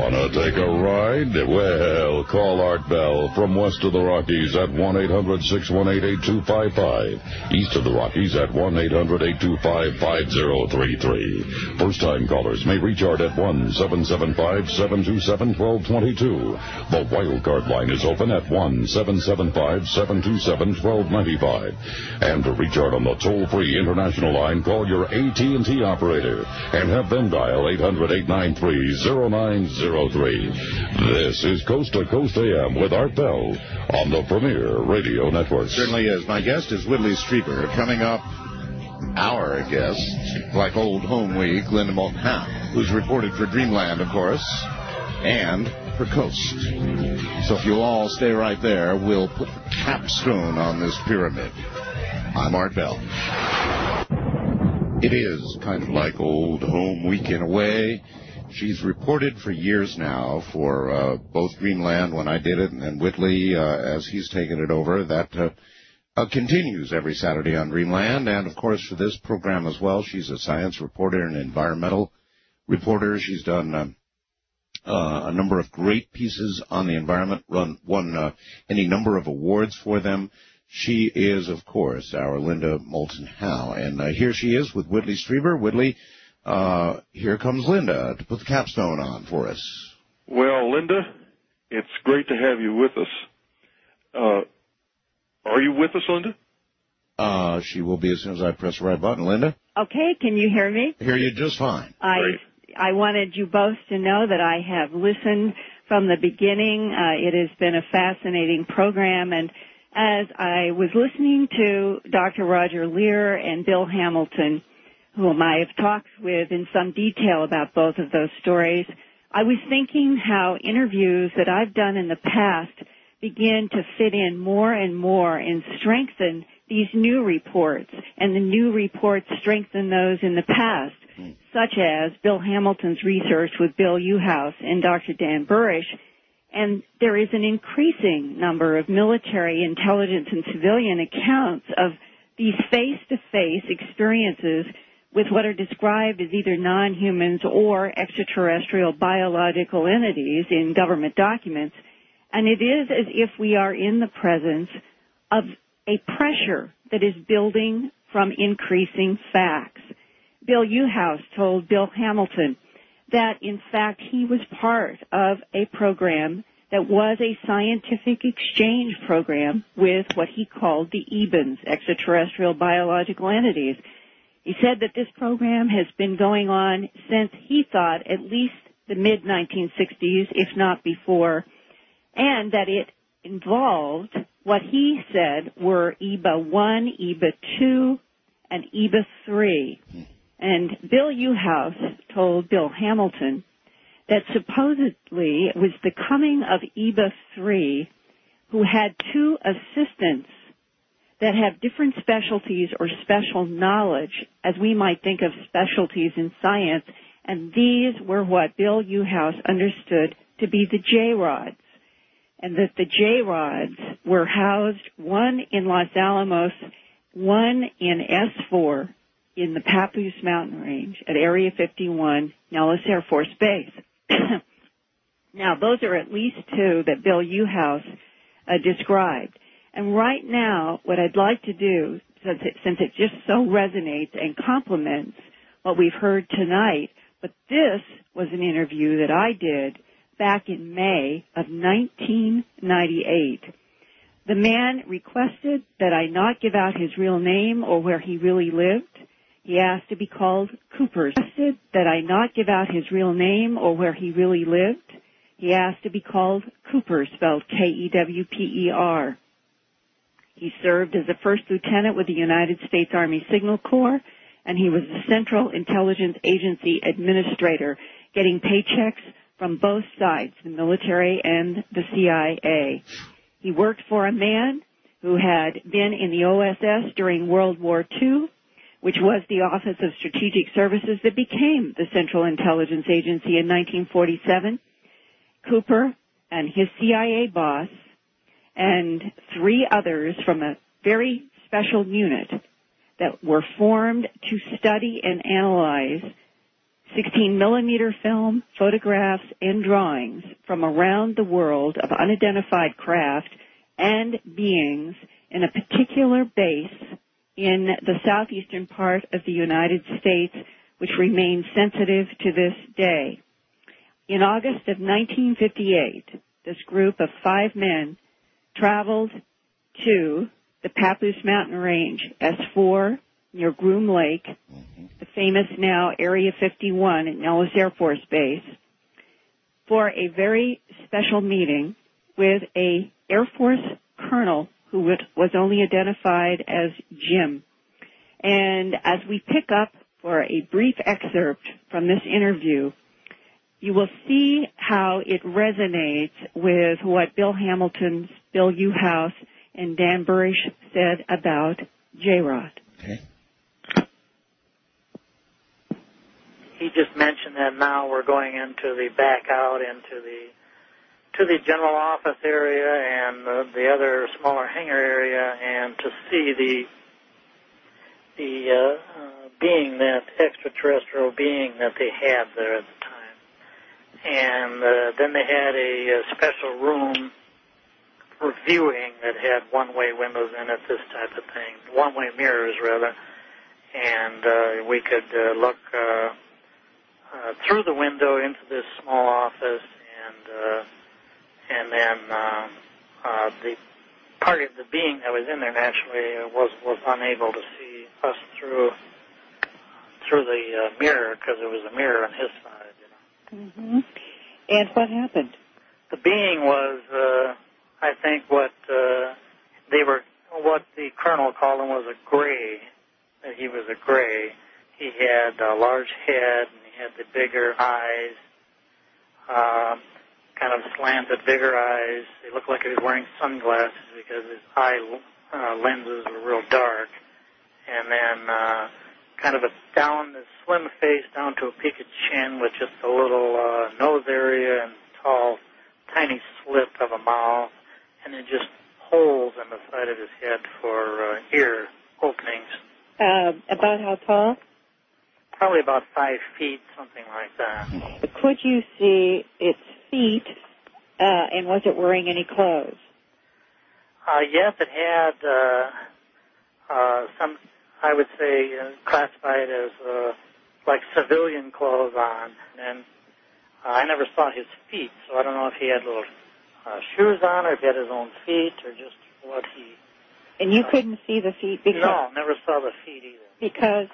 Wanna take a ride? Well, call Art Bell from west of the Rockies at one eight hundred six one eight eight two five five. East of the Rockies at one eight hundred eight two five five zero three three. First-time callers may reach Art at one seven seven five seven two seven one two two two. The wildcard line is open at one seven seven five seven two seven one two nine five. And to reach Art on the toll-free international line, call your A T and T operator and have them dial eight hundred eight nine three zero nine zero three. This is Coast to Coast A M with Art Bell on the Premier Radio Network. Certainly is. My guest is Whitley Strieber. Coming up, our guest, like old home week, Linda Moulton Howe, who's reported for Dreamland, of course, and for Coast. So if you'll all stay right there, we'll put the capstone on this pyramid. I'm Art Bell. It is kind of like old home week in a way. She's reported for years now for uh, both Dreamland when I did it and then Whitley uh, as he's taken it over. That uh, uh, continues every Saturday on Dreamland. And, of course, for this program as well, she's a science reporter and environmental reporter. She's done uh, uh, a number of great pieces on the environment, run, won uh, any number of awards for them. She is, of course, our Linda Moulton Howe. And uh, here she is with Whitley Strieber. Whitley, Uh, here comes Linda to put the capstone on for us. Well, Linda, it's great to have you with us. Uh, are you with us, Linda? Uh, she will be as soon as I press the right button. Linda? Okay, can you hear me? Hear you just fine. I, I wanted you both to know that I have listened from the beginning. Uh, it has been a fascinating program, and as I was listening to Doctor Roger Leir and Bill Hamilton, whom I have talked with in some detail about both of those stories, I was thinking how interviews that I've done in the past begin to fit in more and more and strengthen these new reports, and the new reports strengthen those in the past, mm. such as Bill Hamilton's research with Bill Uhouse and Doctor Dan Burish. And there is an increasing number of military, intelligence, and civilian accounts of these face-to-face experiences with what are described as either non-humans or extraterrestrial biological entities in government documents. And it is as if we are in the presence of a pressure that is building from increasing facts. Bill Uhouse told Bill Hamilton that, in fact, he was part of a program that was a scientific exchange program with what he called the E B Ns, extraterrestrial biological entities. He said that this program has been going on since he thought at least the mid nineteen sixties, if not before, and that it involved what he said were E B A one, E B A two, and E B A three. And Bill Uhouse told Bill Hamilton that supposedly it was the coming of E B A three who had two assistants that have different specialties or special knowledge, as we might think of specialties in science, and these were what Bill Uhouse understood to be the J-Rods, and that the J-Rods were housed, one in Los Alamos, one in S four in the Papoose Mountain Range at Area fifty-one, Nellis Air Force Base. Now, those are at least two that Bill Uhouse uh, described. And right now, what I'd like to do, since it, since it just so resonates and complements what we've heard tonight, but this was an interview that I did back in May of nineteen ninety-eight. The man requested that I not give out his real name or where he really lived. He asked to be called Cooper. He requested that I not give out his real name or where he really lived. He asked to be called Cooper, spelled K E W P E R. He served as a first lieutenant with the United States Army Signal Corps, and he was the Central Intelligence Agency administrator, getting paychecks from both sides, the military and the C I A. He worked for a man who had been in the O S S during World War Two, which was the Office of Strategic Services that became the Central Intelligence Agency in nineteen forty-seven. Cooper and his C I A boss and three others from a very special unit that were formed to study and analyze sixteen millimeter film, photographs, and drawings from around the world of unidentified craft and beings in a particular base in the southeastern part of the United States, which remains sensitive to this day. In August of nineteen fifty-eight, this group of five men traveled to the Papoose Mountain Range, S four, near Groom Lake, the famous now Area fifty-one at Nellis Air Force Base, for a very special meeting with a Air Force colonel who was only identified as Jim. And as we pick up for a brief excerpt from this interview, you will see how it resonates with what Bill Hamilton's Bill Uhouse and Dan Burish said about J-Rod. Okay. He just mentioned that now we're going into the back out into the to the general office area and the, the other smaller hangar area, and to see the the uh, uh, being, that extraterrestrial being that they had there at the time. And uh, then they had a, a special room for viewing that had one-way windows in it, this type of thing, one-way mirrors rather, and uh, we could uh, look uh, uh, through the window into this small office, and uh, and then uh, uh, the part of the being that was in there naturally uh, was was unable to see us through through the uh, mirror, because there was a mirror on his side. You know. Mm-hmm. And what happened? The being was, uh, I think, what uh, they were, what the colonel called him was a gray. That he was a gray. He had a large head, and he had the bigger eyes, uh, kind of slanted, bigger eyes. He looked like he was wearing sunglasses because his eye uh, lenses were real dark. And then uh, kind of a down, a slim face down to a peaked chin with just a little uh, nose area and tall, tiny slit of a mouth, and then just holes in the side of his head for uh, ear openings. Uh, about how tall? Probably about five feet, something like that. Could you see its feet, uh, and was it wearing any clothes? Uh, yes, it had uh, uh, some, I would say, uh, classified as uh, like civilian clothes on. And uh, I never saw his feet, so I don't know if he had little uh, shoes on, or if he had his own feet, or just what he... And you uh, couldn't see the feet because... No, never saw the feet either. Because?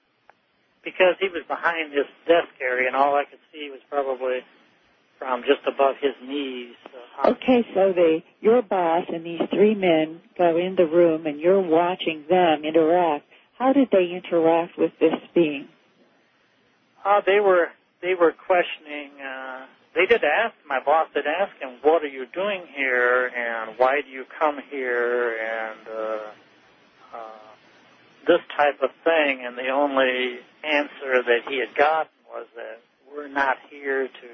Because he was behind his desk area, and all I could see was probably from just above his knees. Uh, okay, so they, your boss and these three men go in the room, and you're watching them interact. How did they interact with this being? Uh, they were they were questioning. Uh, they did ask, my boss did ask him, what are you doing here, and why do you come here, and uh, uh, this type of thing. And the only answer that he had gotten was that we're not here to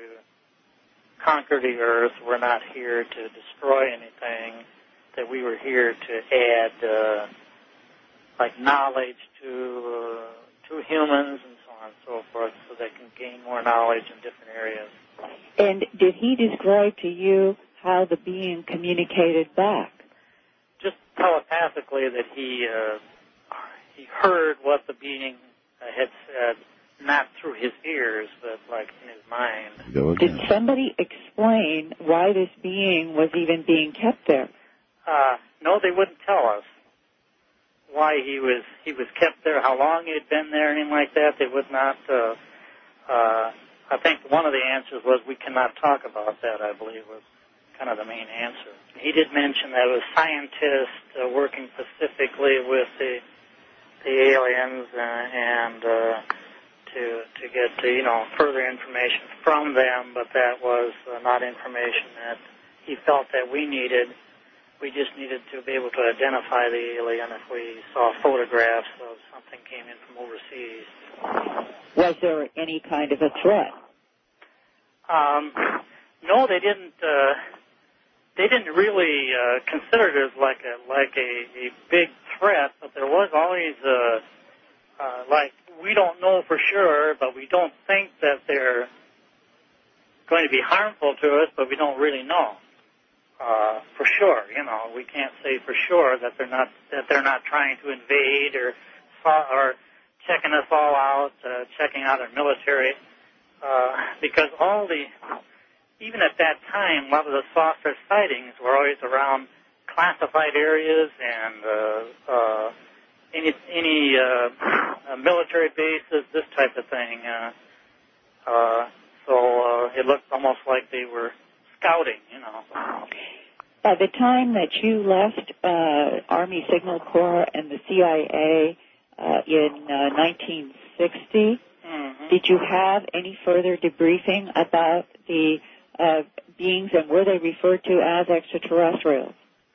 conquer the earth, we're not here to destroy anything, that we were here to add uh, like knowledge to uh, to humans and so on and so forth, so they can gain more knowledge in different areas. And did he describe to you how the being communicated back? Just telepathically, that he uh, he heard what the being uh, had said, not through his ears, but like in his mind. Did somebody explain why this being was even being kept there? Uh, no, they wouldn't tell us why he was he was kept there, how long he had been there, anything like that. They would not. Uh, uh, I think one of the answers was we cannot talk about that, I believe, was kind of the main answer. He did mention that it was scientists uh, working specifically with the the aliens uh, and uh, to to get to, you know, further information from them, but that was uh, not information that he felt that we needed. We just needed to be able to identify the alien if we saw photographs of something came in from overseas. Was there any kind of a threat? Um, no, they didn't. Uh, they didn't really uh, consider it as like a like a, a big threat, but there was always a, uh, like we don't know for sure, but we don't think that they're going to be harmful to us, but we don't really know uh, for sure. You know, we can't say for sure that they're not that they're not trying to invade or or checking us all out, uh, checking out our military, uh, because all the even at that time, a lot of the saucer sightings were always around classified areas and uh, uh, any any uh, uh, military bases, this type of thing. Uh, uh, so uh, it looked almost like they were scouting, you know. By the time that you left uh, Army Signal Corps and the C I A uh, in uh, nineteen sixty, mm-hmm. did you have any further debriefing about the uh, beings, and were they referred to as extraterrestrials?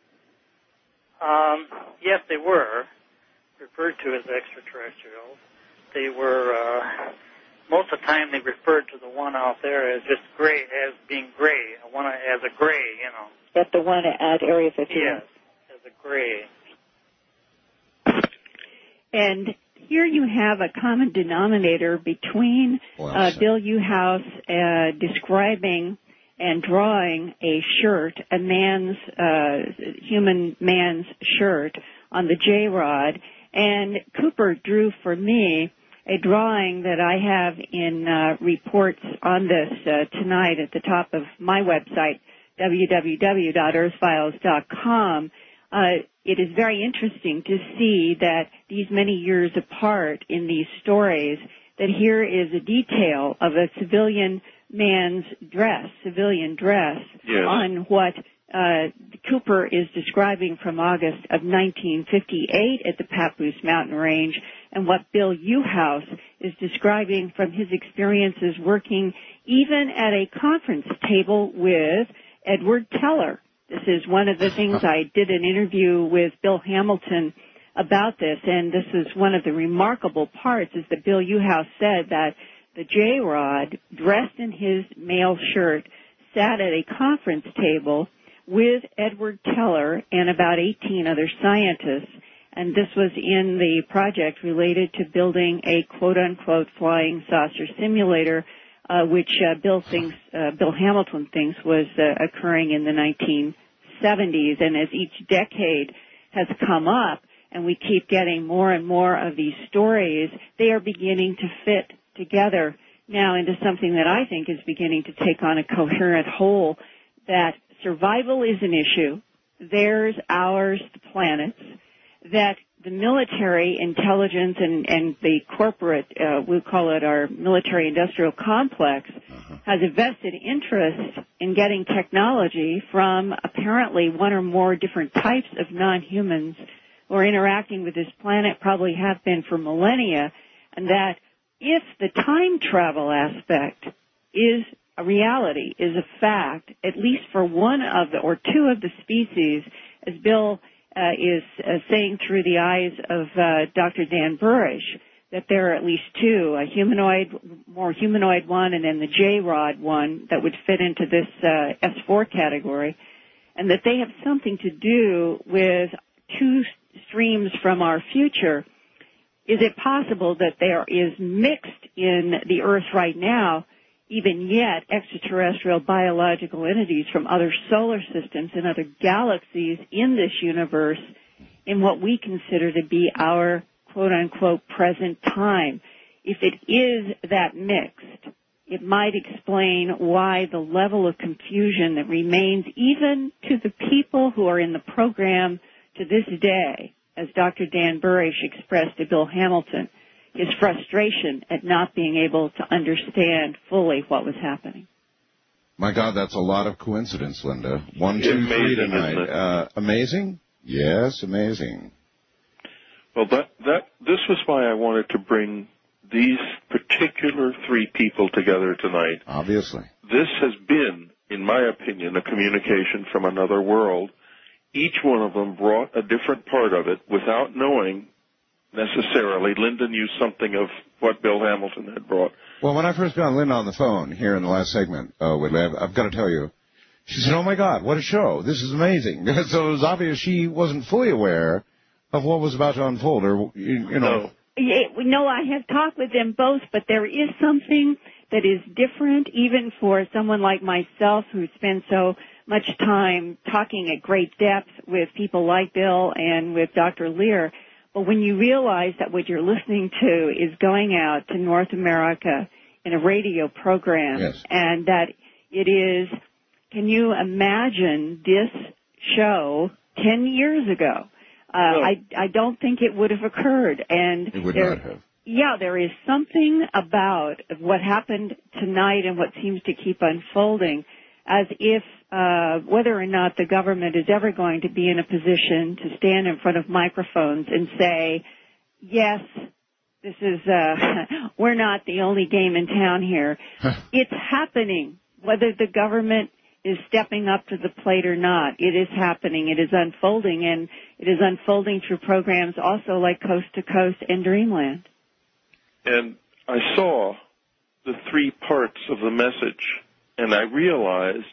Um, yes, they were referred to as extraterrestrials. They were, uh, most of the time they referred to the one out there as just gray, as being gray, one as a gray, you know. That's the one at Area fifty-one? Yes, as a gray. And here you have a common denominator between well, uh, Bill Uhouse uh, describing and drawing a shirt, a man's, uh, human man's shirt on the J-Rod. And Cooper drew for me a drawing that I have in uh, reports on this uh, tonight at the top of my website, w w w dot earth files dot com. Uh, it is very interesting to see that these many years apart in these stories, that here is a detail of a civilian man's dress, civilian dress, yes. on what uh, Cooper is describing from August of nineteen fifty-eight at the Papoose Mountain Range, and what Bill Uhouse is describing from his experiences working even at a conference table with Edward Teller. This is one of the things I did an interview with Bill Hamilton about this, and this is one of the remarkable parts, is that Bill Uhouse said that the J-Rod, dressed in his male shirt, sat at a conference table with Edward Teller and about eighteen other scientists, and this was in the project related to building a quote-unquote flying saucer simulator, uh, which uh, Bill thinks, uh, Bill Hamilton thinks was uh, occurring in the nineteen seventies, and as each decade has come up, and we keep getting more and more of these stories, they are beginning to fit together now into something that I think is beginning to take on a coherent whole, that survival is an issue, theirs, ours, the planet's, that the military intelligence and, and the corporate, uh, we'll call it our military-industrial complex, uh-huh. has a vested interest in getting technology from apparently one or more different types of non-humans who are interacting with this planet, probably have been for millennia, and that if the time travel aspect is a reality, is a fact, at least for one of the, or two of the species, as Bill uh, is uh, saying through the eyes of uh, Doctor Dan Burrish, that there are at least two, a humanoid, more humanoid one, and then the J-Rod one that would fit into this uh, S four category, and that they have something to do with two streams from our future. Is it possible that there is mixed in the Earth right now, even yet, extraterrestrial biological entities from other solar systems and other galaxies in this universe in what we consider to be our quote-unquote present time? If it is that mixed, it might explain why the level of confusion that remains even to the people who are in the program to this day, as Doctor Dan Burrish expressed to Bill Hamilton, his frustration at not being able to understand fully what was happening. My God, that's a lot of coincidence, Linda. One, two, amazing, three tonight. Uh, amazing? Yes, amazing. Well, that that this was why I wanted to bring these particular three people together tonight. Obviously. This has been, in my opinion, a communication from another world. Each one of them brought a different part of it without knowing necessarily. Linda knew something of what Bill Hamilton had brought. Well, when I first got Linda on the phone here in the last segment, uh, Whitley, I've, I've got to tell you, she said, oh, my God, what a show. This is amazing. So it was obvious she wasn't fully aware of what was about to unfold. Or, you, you know, no. Yeah, no, I have talked with them both, but there is something that is different, even for someone like myself who spends so much time talking at great depth with people like Bill and with Doctor Lear. But when you realize that what you're listening to is going out to North America in a radio program, yes. and that it is, can you imagine this show ten years ago? Uh, no. I, I don't think it would have occurred. And it would there, not have. Yeah, there is something about what happened tonight and what seems to keep unfolding as if uh, whether or not the government is ever going to be in a position to stand in front of microphones and say, yes, this is, uh, we're not the only game in town here. It's happening, whether the government is stepping up to the plate or not. It is happening. It is unfolding, and it is unfolding through programs also like Coast to Coast and Dreamland. And I saw the three parts of the message, and I realized,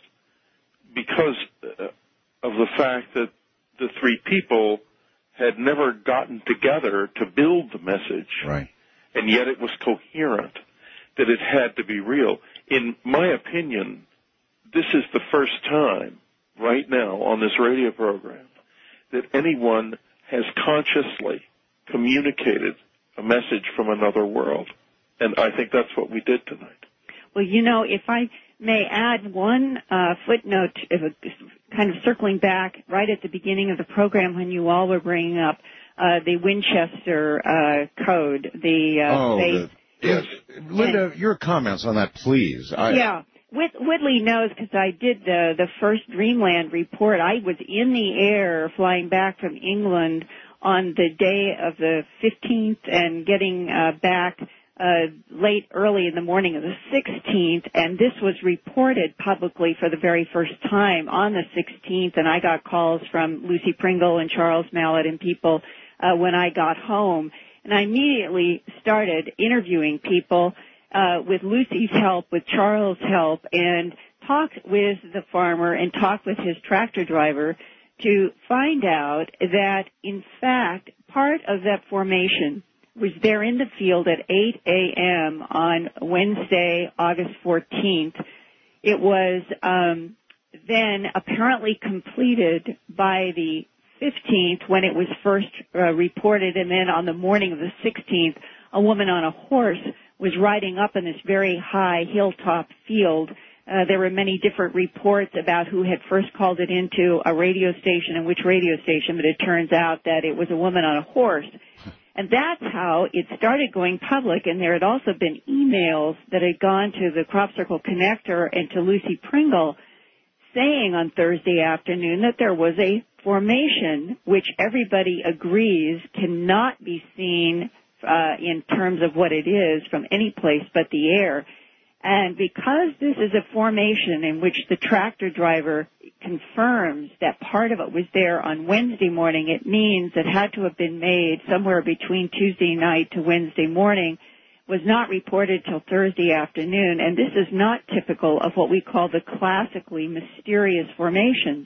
because uh, of the fact that the three people had never gotten together to build the message, right, and yet it was coherent, that it had to be real. In my opinion, this is the first time right now on this radio program that anyone has consciously communicated a message from another world. And I think that's what we did tonight. Well, you know, if I may add one uh, footnote, if a, kind of circling back right at the beginning of the program when you all were bringing up uh, the Winchester uh, code, the uh, oh, faith. The, yes. Linda, and, your comments on that, please. I, yeah. Whit- Whitley knows because I did the, the first Dreamland report. I was in the air flying back from England on the day of the fifteenth and getting uh, back uh, late, early in the morning of the sixteenth, and this was reported publicly for the very first time on the sixteenth, and I got calls from Lucy Pringle and Charles Mallett and people uh, when I got home, and I immediately started interviewing people uh, with Lucy's help, with Charles' help, and talked with the farmer and talked with his tractor driver to find out that, in fact, part of that formation was there in the field at eight a.m. on Wednesday, August fourteenth. It was um, then apparently completed by the fifteenth when it was first uh, reported, and then on the morning of the sixteenth, a woman on a horse was riding up in this very high hilltop field. Uh, there were many different reports about who had first called it into a radio station and which radio station, but it turns out that it was a woman on a horse. And that's how it started going public, and there had also been emails that had gone to the Crop Circle Connector and to Lucy Pringle saying on Thursday afternoon that there was a formation which everybody agrees cannot be seen uh, in terms of what it is from any place but the air. And because this is a formation in which the tractor driver confirms that part of it was there on Wednesday morning, it means it had to have been made somewhere between Tuesday night to Wednesday morning, was not reported till Thursday afternoon, and this is not typical of what we call the classically mysterious formations.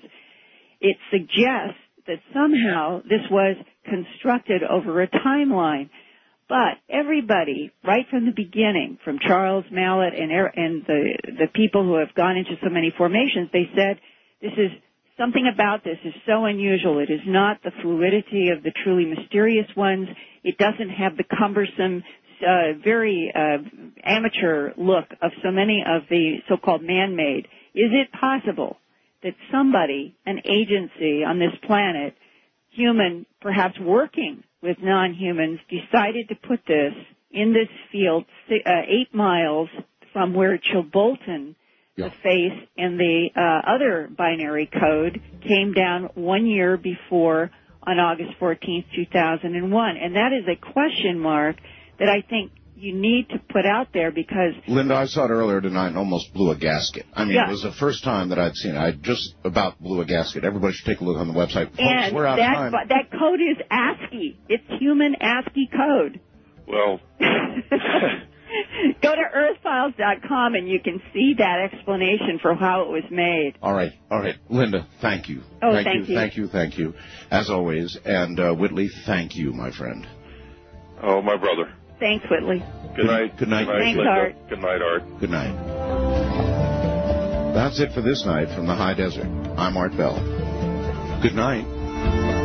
It suggests that somehow this was constructed over a timeline. But everybody, right from the beginning, from Charles Mallett and, and the, the people who have gone into so many formations, they said, this is, something about this is so unusual. It is not the fluidity of the truly mysterious ones. It doesn't have the cumbersome, uh, very uh, amateur look of so many of the so-called man-made. Is it possible that somebody, an agency on this planet, human, perhaps working with non-humans, decided to put this in this field uh, eight miles from where Chilbolton, yeah. the face, and the uh, other binary code came down one year before on August fourteenth, two thousand one. And that is a question mark that I think you need to put out there because... Linda, I saw it earlier tonight and almost blew a gasket. I mean, yeah. it was the first time that I'd seen it. I just about blew a gasket. Everybody should take a look on the website. Folks, and we're out that, of time. that code is ASCII. It's human ASCII code. Well... Go to earth files dot com and you can see that explanation for how it was made. All right. All right. Linda, thank you. Oh, thank, thank you. you. Thank you. Thank you. As always. And uh, Whitley, thank you, my friend. Oh, my brother. Thanks, Whitley. Good night. Good night. Good night, Thanks, Linda. Art. Good night, Art. Good night. That's it for this night from the high desert. I'm Art Bell. Good night.